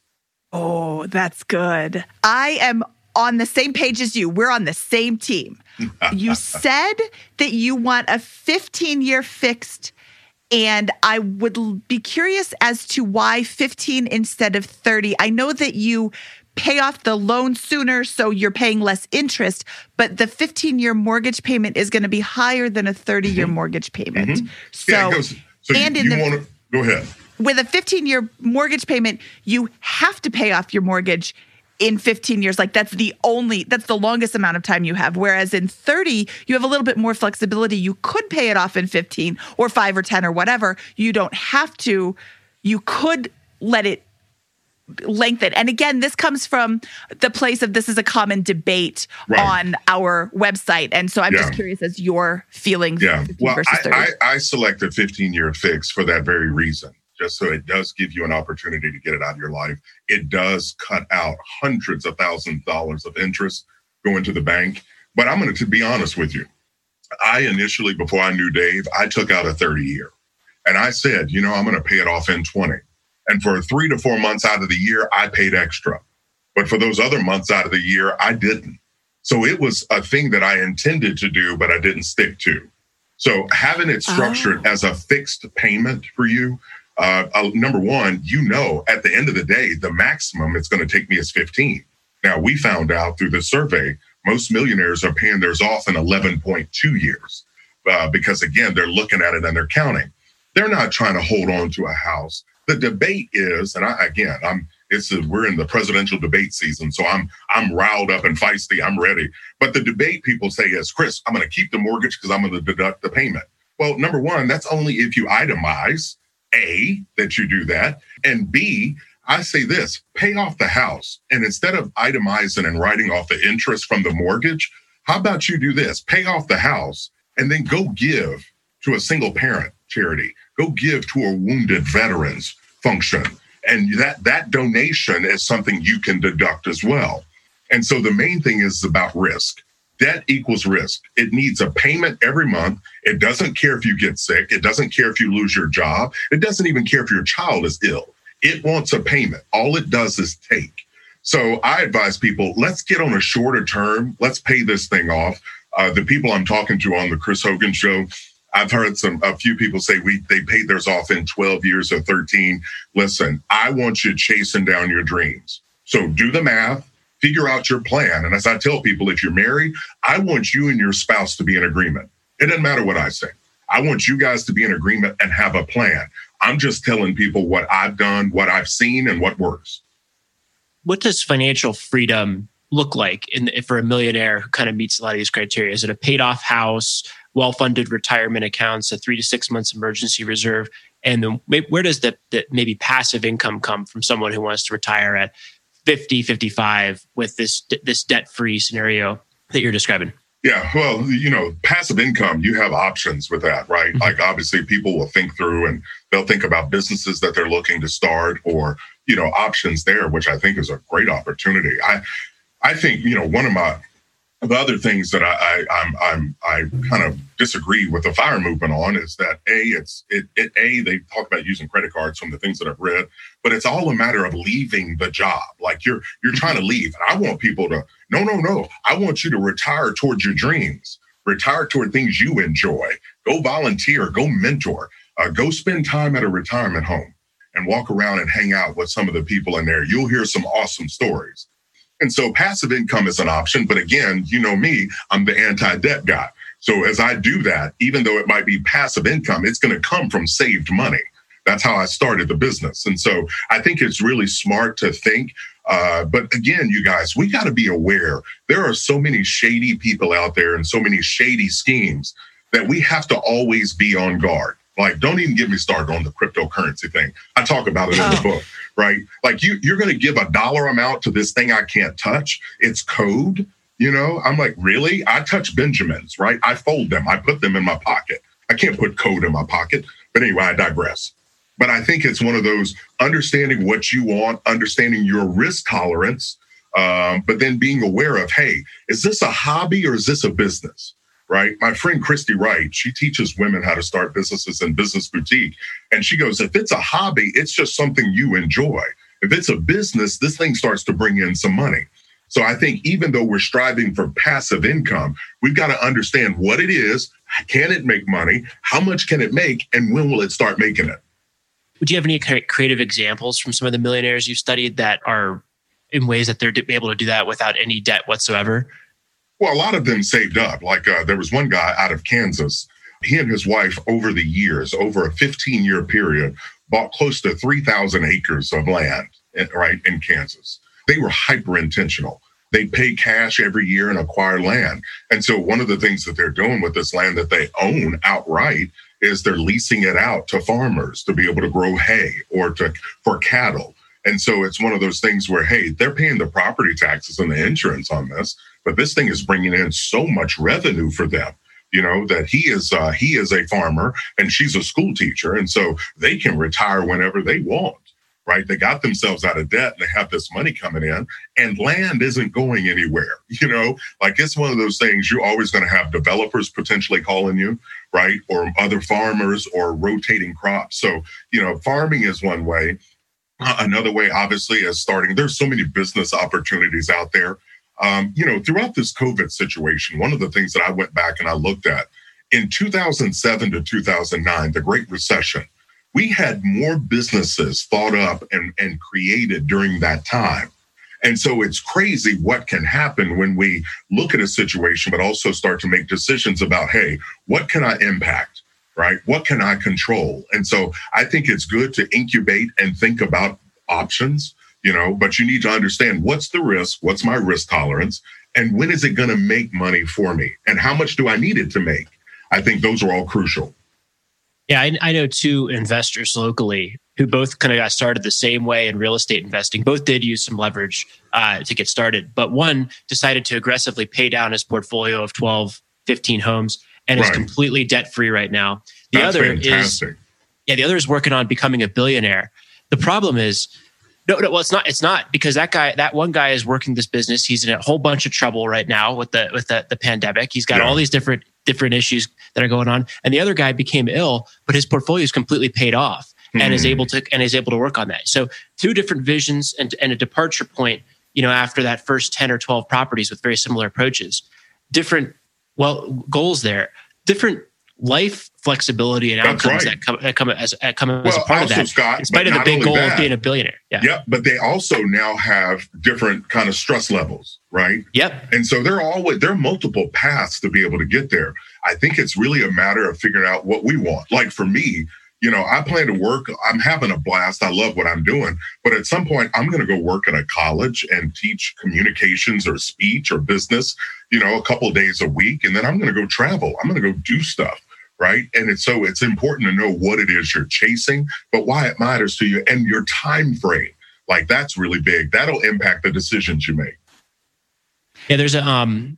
A: Oh, that's good. I am on the same page as you. We're on the same team. You said that you want a 15-year fixed, and I would be curious as to why 15 instead of 30. I know that you pay off the loan sooner, so you're paying less interest, but the 15-year mortgage payment is going to be higher than a 30-year mortgage payment. So,
B: yeah, you want to go ahead.
A: With a 15-year mortgage payment, you have to pay off your mortgage in 15 years. Like that's the longest amount of time you have. Whereas in 30, you have a little bit more flexibility. You could pay it off in 15 or 5 or 10 or whatever. You don't have to. You could let it lengthen. And again, this comes from the place of this is a common debate on our website. And so I'm just curious as your feelings.
B: Yeah. Well, I select a 15-year fix for that very reason. Just so it does give you an opportunity to get it out of your life. It does cut out hundreds of thousands of dollars of interest going to the bank. But I'm going to be honest with you. I initially, before I knew Dave, I took out a 30-year. And I said, I'm going to pay it off in 20. And for 3 to 4 months out of the year, I paid extra. But for those other months out of the year, I didn't. So it was a thing that I intended to do, but I didn't stick to. So having it structured as a fixed payment for you, number one, at the end of the day, the maximum it's going to take me is 15. Now, we found out through the survey, most millionaires are paying theirs off in 11.2 years because, again, they're looking at it and they're counting. They're not trying to hold on to a house. The debate is, and we're in the presidential debate season, so I'm riled up and feisty. I'm ready. But the debate people say is, Chris, I'm going to keep the mortgage because I'm going to deduct the payment. Well, number one, that's only if you itemize, A, that you do that, and B, I say this, pay off the house. And instead of itemizing and writing off the interest from the mortgage, how about you do this? Pay off the house and then go give to a single parent charity. Go give to a wounded veterans function. And that donation is something you can deduct as well. And so the main thing is about risk. Debt equals risk. It needs a payment every month. It doesn't care if you get sick. It doesn't care if you lose your job. It doesn't even care if your child is ill. It wants a payment. All it does is take. So I advise people, let's get on a shorter term. Let's pay this thing off. The people I'm talking to on the Chris Hogan show, I've heard a few people say they paid theirs off in 12 years or 13. Listen, I want you chasing down your dreams. So do the math, figure out your plan. And as I tell people, if you're married, I want you and your spouse to be in agreement. It doesn't matter what I say. I want you guys to be in agreement and have a plan. I'm just telling people what I've done, what I've seen, and what works.
C: What does financial freedom look like for a millionaire who kind of meets a lot of these criteria? Is it a paid off house, well-funded retirement accounts, a 3 to 6 months emergency reserve? And then where does the maybe passive income come from someone who wants to retire at 50, 55 with this debt-free scenario that you're describing?
B: Yeah, well, passive income, you have options with that, right? Mm-hmm. Like obviously people will think through and they'll think about businesses that they're looking to start or, options there, which I think is a great opportunity. I think, one of the other things that I kind of disagree with the FIRE movement on is that they talk about using credit cards from the things that I've read, but it's all a matter of leaving the job. Like you're trying to leave. And I want people to, no. I want you to retire towards your dreams, retire toward things you enjoy, go volunteer, go mentor, go spend time at a retirement home and walk around and hang out with some of the people in there. You'll hear some awesome stories. And so passive income is an option. But again, me, I'm the anti-debt guy. So as I do that, even though it might be passive income, it's going to come from saved money. That's how I started the business. And so I think it's really smart to think. But again, you guys, we got to be aware. There are so many shady people out there and so many shady schemes that we have to always be on guard. Like, don't even get me started on the cryptocurrency thing. I talk about it in the book, right? Like you're going to give a dollar amount to this thing I can't touch. It's code, I'm like, really? I touch Benjamins, right? I fold them. I put them in my pocket. I can't put code in my pocket. But anyway, I digress. But I think it's one of those understanding what you want, understanding your risk tolerance, but then being aware of, hey, is this a hobby or is this a business? Right? My friend Christy Wright, she teaches women how to start businesses in Business Boutique. And she goes, if it's a hobby, it's just something you enjoy. If it's a business, this thing starts to bring in some money. So I think even though we're striving for passive income, we've got to understand what it is. Can it make money? How much can it make? And when will it start making it?
C: Would you have any creative examples from some of the millionaires you've studied that are in ways that they're able to do that without any debt whatsoever?
B: Well, a lot of them saved up. Like there was one guy out of Kansas. He and his wife, over the years, over a 15-year period, bought close to 3,000 acres of land, right, in Kansas. They were hyper-intentional. They pay cash every year and acquire land. And so one of the things that they're doing with this land that they own outright is they're leasing it out to farmers to be able to grow hay or for cattle. And so it's one of those things where, hey, they're paying the property taxes and the insurance on this, but this thing is bringing in so much revenue for them, that he is a farmer and she's a school teacher. And so they can retire whenever they want. right? They got themselves out of debt and they have this money coming in, and land isn't going anywhere. Like it's one of those things, you're always going to have developers potentially calling you, right? Or other farmers or rotating crops. So, farming is one way. Another way, obviously, is starting. There's so many business opportunities out there. Throughout this COVID situation, one of the things that I went back and I looked at in 2007 to 2009, the Great Recession, we had more businesses thought up and created during that time. And so it's crazy what can happen when we look at a situation, but also start to make decisions about, hey, what can I impact, right? What can I control? And so I think it's good to incubate and think about options, but you need to understand what's the risk, what's my risk tolerance, and when is it going to make money for me? And how much do I need it to make? I think those are all crucial.
C: Yeah, I know two investors locally who both kind of got started the same way in real estate investing. Both did use some leverage to get started, but one decided to aggressively pay down his portfolio of 12, 15 homes and is completely debt-free right now.
B: That's fantastic.
C: The other is working on becoming a billionaire. The problem is, it's not because that one guy is working this business. He's in a whole bunch of trouble right now with the pandemic. He's got all these different issues that are going on. And the other guy became ill, but his portfolio is completely paid off and is able to work on that. So two different visions and a departure point, after that first 10 or 12 properties with very similar approaches, different goals there, different life flexibility and outcomes that come as a part of that,
B: Scott,
C: in spite of the big goal of being a billionaire.
B: Yeah, but they also now have different kind of stress levels, right?
C: Yep.
B: And so there are multiple paths to be able to get there. I think it's really a matter of figuring out what we want. Like for me, I plan to work. I'm having a blast. I love what I'm doing. But at some point, I'm going to go work at a college and teach communications or speech or business, a couple of days a week. And then I'm going to go travel. I'm going to go do stuff. Right. And it's important to know what it is you're chasing, but why it matters to you and your time frame. Like that's really big. That'll impact the decisions you make.
C: Yeah, there's one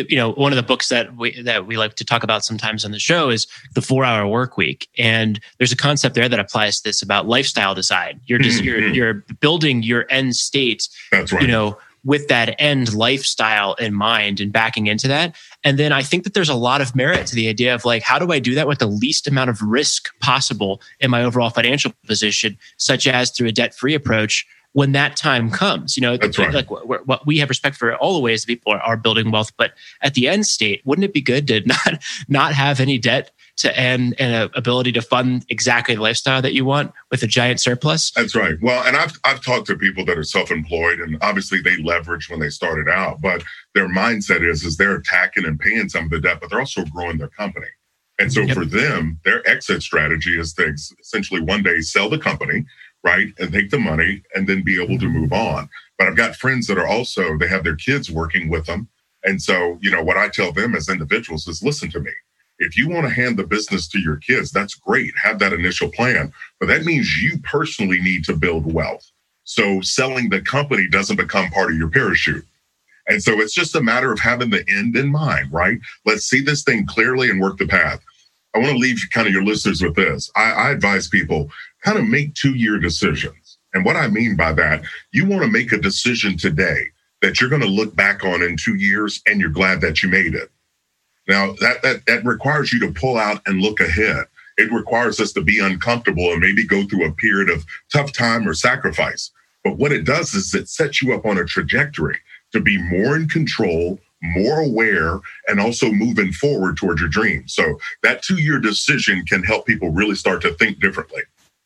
C: of the books that we like to talk about sometimes on the show is the 4-Hour Work Week, and there's a concept there that applies to this about lifestyle design. You're building your end state.
B: That's right.
C: With that end lifestyle in mind and backing into that. And then I think that there's a lot of merit to the idea of like, how do I do that with the least amount of risk possible in my overall financial position, such as through a debt-free approach when that time comes?
B: That's right.
C: Like what we have respect for all the ways that people are building wealth, but at the end state, wouldn't it be good to not have any debt and an ability to fund exactly the lifestyle that you want with a giant surplus?
B: That's right. Well, and I've talked to people that are self-employed, and obviously they leverage when they started out, but their mindset is they're attacking and paying some of the debt, but they're also growing their company. And so for them, their exit strategy is to essentially one day sell the company, right, and take the money and then be able to move on. But I've got friends that are also, they have their kids working with them. And so, what I tell them as individuals is, listen to me. If you want to hand the business to your kids, that's great. Have that initial plan. But that means you personally need to build wealth. So selling the company doesn't become part of your parachute. And so it's just a matter of having the end in mind, right? Let's see this thing clearly and work the path. I want to leave kind of your listeners with this. I advise people kind of make 2-year decisions. And what I mean by that, you want to make a decision today that you're going to look back on in 2 years and you're glad that you made it. Now, that requires you to pull out and look ahead. It requires us to be uncomfortable and maybe go through a period of tough time or sacrifice. But what it does is it sets you up on a trajectory to be more in control, more aware, and also moving forward towards your dream. So that 2-year decision can help people really start to think differently.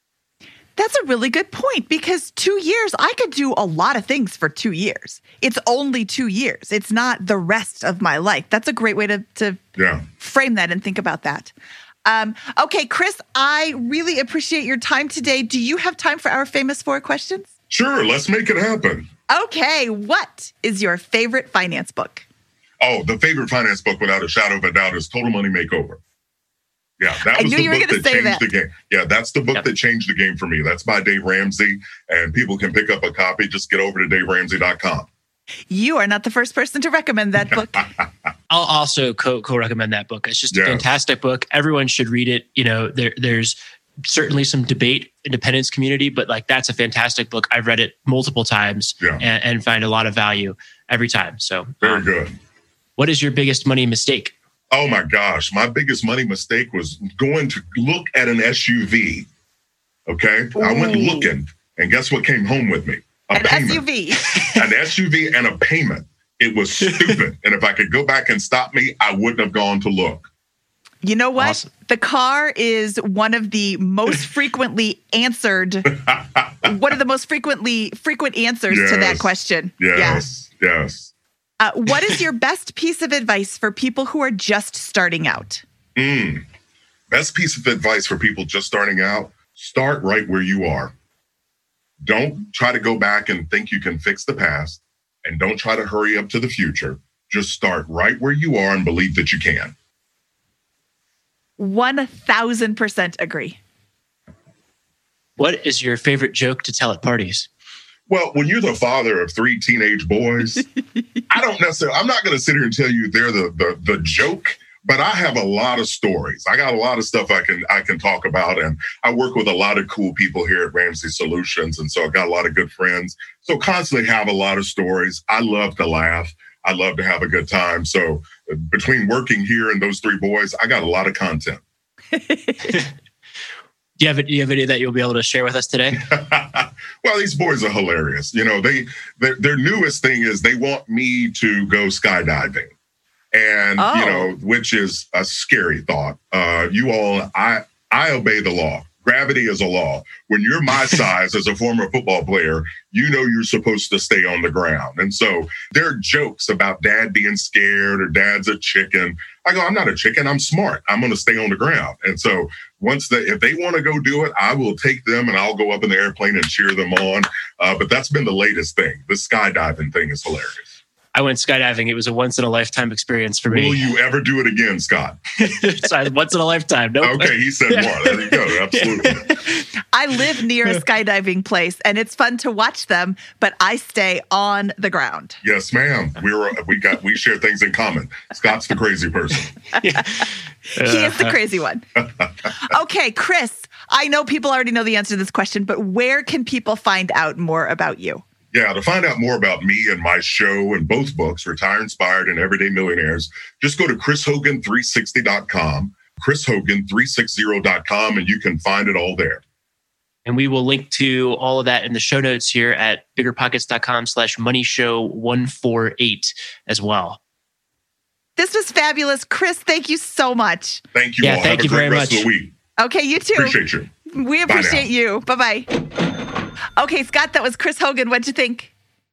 A: That's a really good point, because 2 years, I could do a lot of things for 2 years. It's only 2 years. It's not the rest of my life. That's a great way to frame that and think about that. Okay, Chris, I really appreciate your time today. Do you have time for our famous 4 questions?
B: Sure, let's make it happen.
A: Okay, what is your favorite finance book?
B: Oh, the favorite finance book, without a shadow of a doubt, is Total Money Makeover. Yeah, that was the book that changed the game. Yeah, that's the book that changed the game for me. That's by Dave Ramsey, and people can pick up a copy. Just get over to DaveRamsey.com.
A: You are not the first person to recommend that book.
C: I'll also co-recommend that book. It's just a fantastic book. Everyone should read it. There's certainly some debate independence community, but like that's a fantastic book. I've read it multiple times and find a lot of value every time. So
B: very good.
C: What is your biggest money mistake?
B: Oh my gosh. My biggest money mistake was going to look at an SUV. Okay. Ooh. I went looking and guess what came home with me?
A: An SUV.
B: An SUV and a payment. It was stupid. And if I could go back and stop me, I wouldn't have gone to look.
A: You know what? Awesome. The car is one of the most frequently answered, frequent answers to that question.
B: Yes.
A: What is your best piece of advice for people who are just starting out?
B: Best piece of advice for people just starting out, start right where you are. Don't try to go back and think you can fix the past, and don't try to hurry up to the future. Just start right where you are and believe that you can.
A: 1000% agree.
C: What is your favorite joke to tell at parties?
B: Well, when you're the father of 3 teenage boys, I'm not going to sit here and tell you they're the joke, but I have a lot of stories. I got a lot of stuff I can talk about, and I work with a lot of cool people here at Ramsey Solutions, and so I've got a lot of good friends. So constantly have a lot of stories. I love to laugh. I love to have a good time. So between working here and those 3 boys, I got a lot of content.
C: Do you have any that you'll be able to share with us today?
B: Well, these boys are hilarious. You know, their newest thing is they want me to go skydiving, and you know, which is a scary thought. I obey the law. Gravity is a law. When you're my size as a former football player, you know you're supposed to stay on the ground. And so there are jokes about dad being scared or dad's a chicken. I go, I'm not a chicken. I'm smart. I'm going to stay on the ground. And so if they want to go do it, I will take them and I'll go up in the airplane and cheer them on. But that's been the latest thing. The skydiving thing is hilarious.
C: I went skydiving. It was a once-in-a-lifetime experience for me.
B: Will you ever do it again, Scott?
C: Once in a lifetime. Nope.
B: Okay, he said more. There you go. Absolutely.
A: I live near a skydiving place, and it's fun to watch them, but I stay on the ground.
B: Yes, ma'am. We share things in common. Scott's the crazy person.
A: He is the crazy one. Okay, Chris, I know people already know the answer to this question, but where can people find out more about you?
B: Yeah, to find out more about me and my show and both books, Retire Inspired and Everyday Millionaires, just go to chrishogan360.com, chrishogan360.com, and you can find it all there.
C: And we will link to all of that in the show notes here at biggerpockets.com/moneyshow148 as well.
A: This was fabulous. Chris, thank you so much.
B: Thank you all.
C: Thank you very much.
B: Rest of the week.
A: Okay, you too.
B: Appreciate you.
A: We appreciate you. Bye-bye. Okay, Scott, that was Chris Hogan. What'd you think?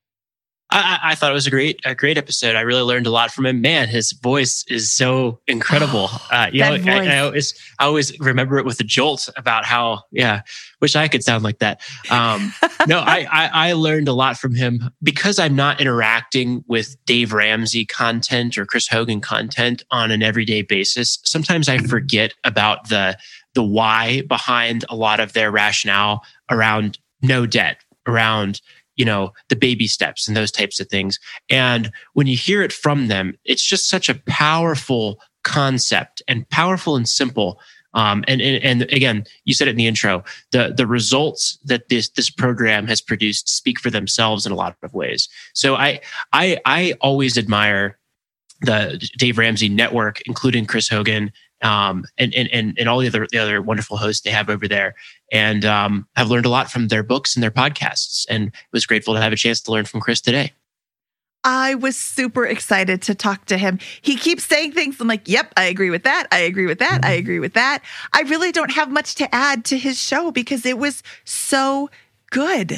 C: I thought it was a great episode. I really learned a lot from him. Man, his voice is so incredible. I always remember it with a jolt about how, wish I could sound like that. No, I learned a lot from him because I'm not interacting with Dave Ramsey content or Chris Hogan content on an everyday basis. Sometimes I forget about the why behind a lot of their rationale around no debt, around the baby steps and those types of things. And when you hear it from them, it's just such a powerful concept and powerful and simple. And again, you said it in the intro, the results that this program has produced speak for themselves in a lot of ways. So I always admire the Dave Ramsey network, including Chris Hogan, and all the other wonderful hosts they have over there. And I've learned a lot from their books and their podcasts, and was grateful to have a chance to learn from Chris today.
A: I was super excited to talk to him. He keeps saying things. I'm like, yep, I agree with that. I agree with that. I agree with that. I really don't have much to add to his show because it was so good.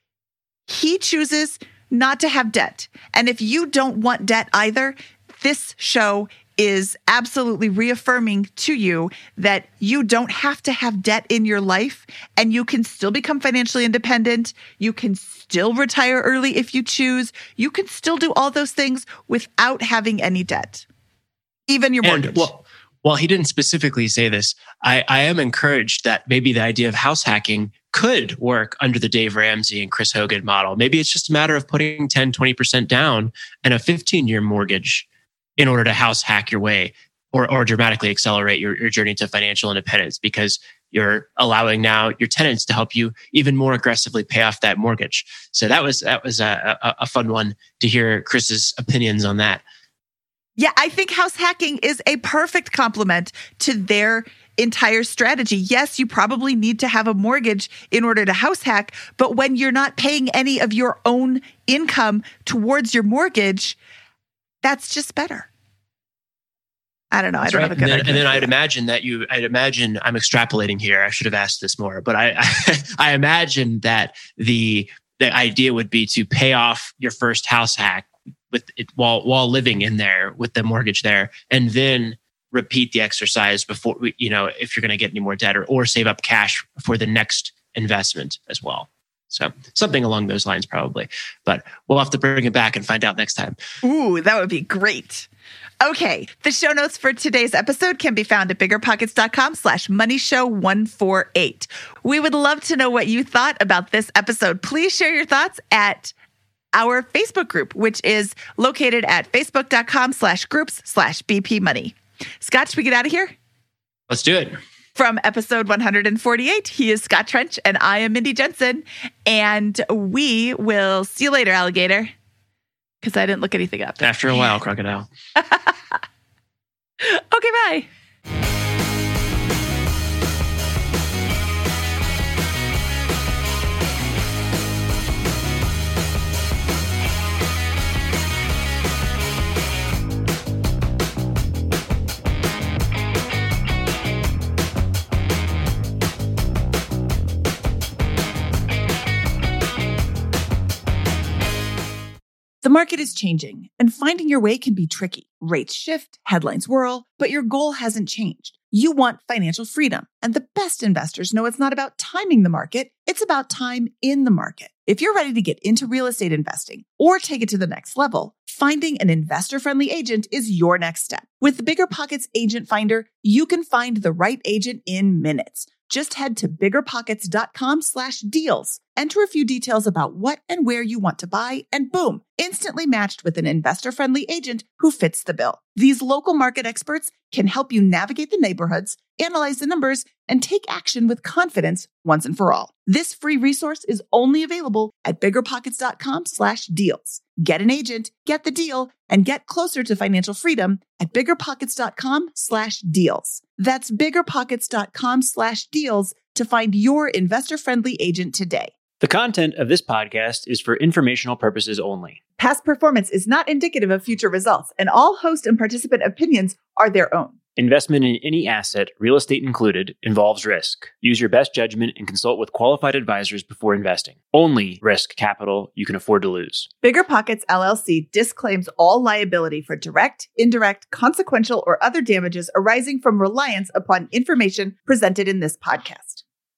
A: He chooses not to have debt. And if you don't want debt either, this show is absolutely reaffirming to you that you don't have to have debt in your life and you can still become financially independent. You can still retire early if you choose. You can still do all those things without having any debt, even your mortgage.
C: And, while he didn't specifically say this, I am encouraged that maybe the idea of house hacking could work under the Dave Ramsey and Chris Hogan model. Maybe it's just a matter of putting 10, 20% down and a 15-year mortgage in order to house hack your way or dramatically accelerate your journey to financial independence. Because you're allowing now your tenants to help you even more aggressively pay off that mortgage. So that was a fun one to hear Chris's opinions on that.
A: Yeah, I think house hacking is a perfect complement to their entire strategy. Yes, you probably need to have a mortgage in order to house hack, but when you're not paying any of your own income towards your mortgage, that's just better. I don't know.
C: That's
A: I don't
C: right.
A: have a good
C: And then I'd imagine I'm extrapolating here. I should have asked this more, but I imagine that the idea would be to pay off your first house hack with it while living in there with the mortgage there, and then repeat the exercise before, if you're going to get any more debt or save up cash for the next investment as well. So something along those lines probably, but we'll have to bring it back and find out next time.
A: Ooh, that would be great. Okay. The show notes for today's episode can be found at biggerpockets.com/moneyshow148. We would love to know what you thought about this episode. Please share your thoughts at our Facebook group, which is located at facebook.com/groups/BP Money. Scott, should we get out of here?
C: Let's do it.
A: From episode 148, he is Scott Trench and I am Mindy Jensen. And we will see you later, alligator. Because I didn't look anything up.
C: After a while, crocodile.
A: Okay, bye. The market is changing, and finding your way can be tricky. Rates shift, headlines whirl, but your goal hasn't changed. You want financial freedom, and the best investors know it's not about timing the market, it's about time in the market. If you're ready to get into real estate investing or take it to the next level, finding an investor-friendly agent is your next step. With the BiggerPockets Agent Finder, you can find the right agent in minutes. Just head to biggerpockets.com/deals. Enter a few details about what and where you want to buy, and boom, instantly matched with an investor-friendly agent who fits the bill. These local market experts can help you navigate the neighborhoods, analyze the numbers, and take action with confidence once and for all. This free resource is only available at biggerpockets.com/deals. Get an agent, get the deal, and get closer to financial freedom at biggerpockets.com/deals. That's biggerpockets.com/deals to find your investor-friendly agent today.
E: The content of this podcast is for informational purposes only.
A: Past performance is not indicative of future results, and all host and participant opinions are their own.
E: Investment in any asset, real estate included, involves risk. Use your best judgment and consult with qualified advisors before investing. Only risk capital you can afford to lose.
A: BiggerPockets LLC disclaims all liability for direct, indirect, consequential, or other damages arising from reliance upon information presented in this podcast.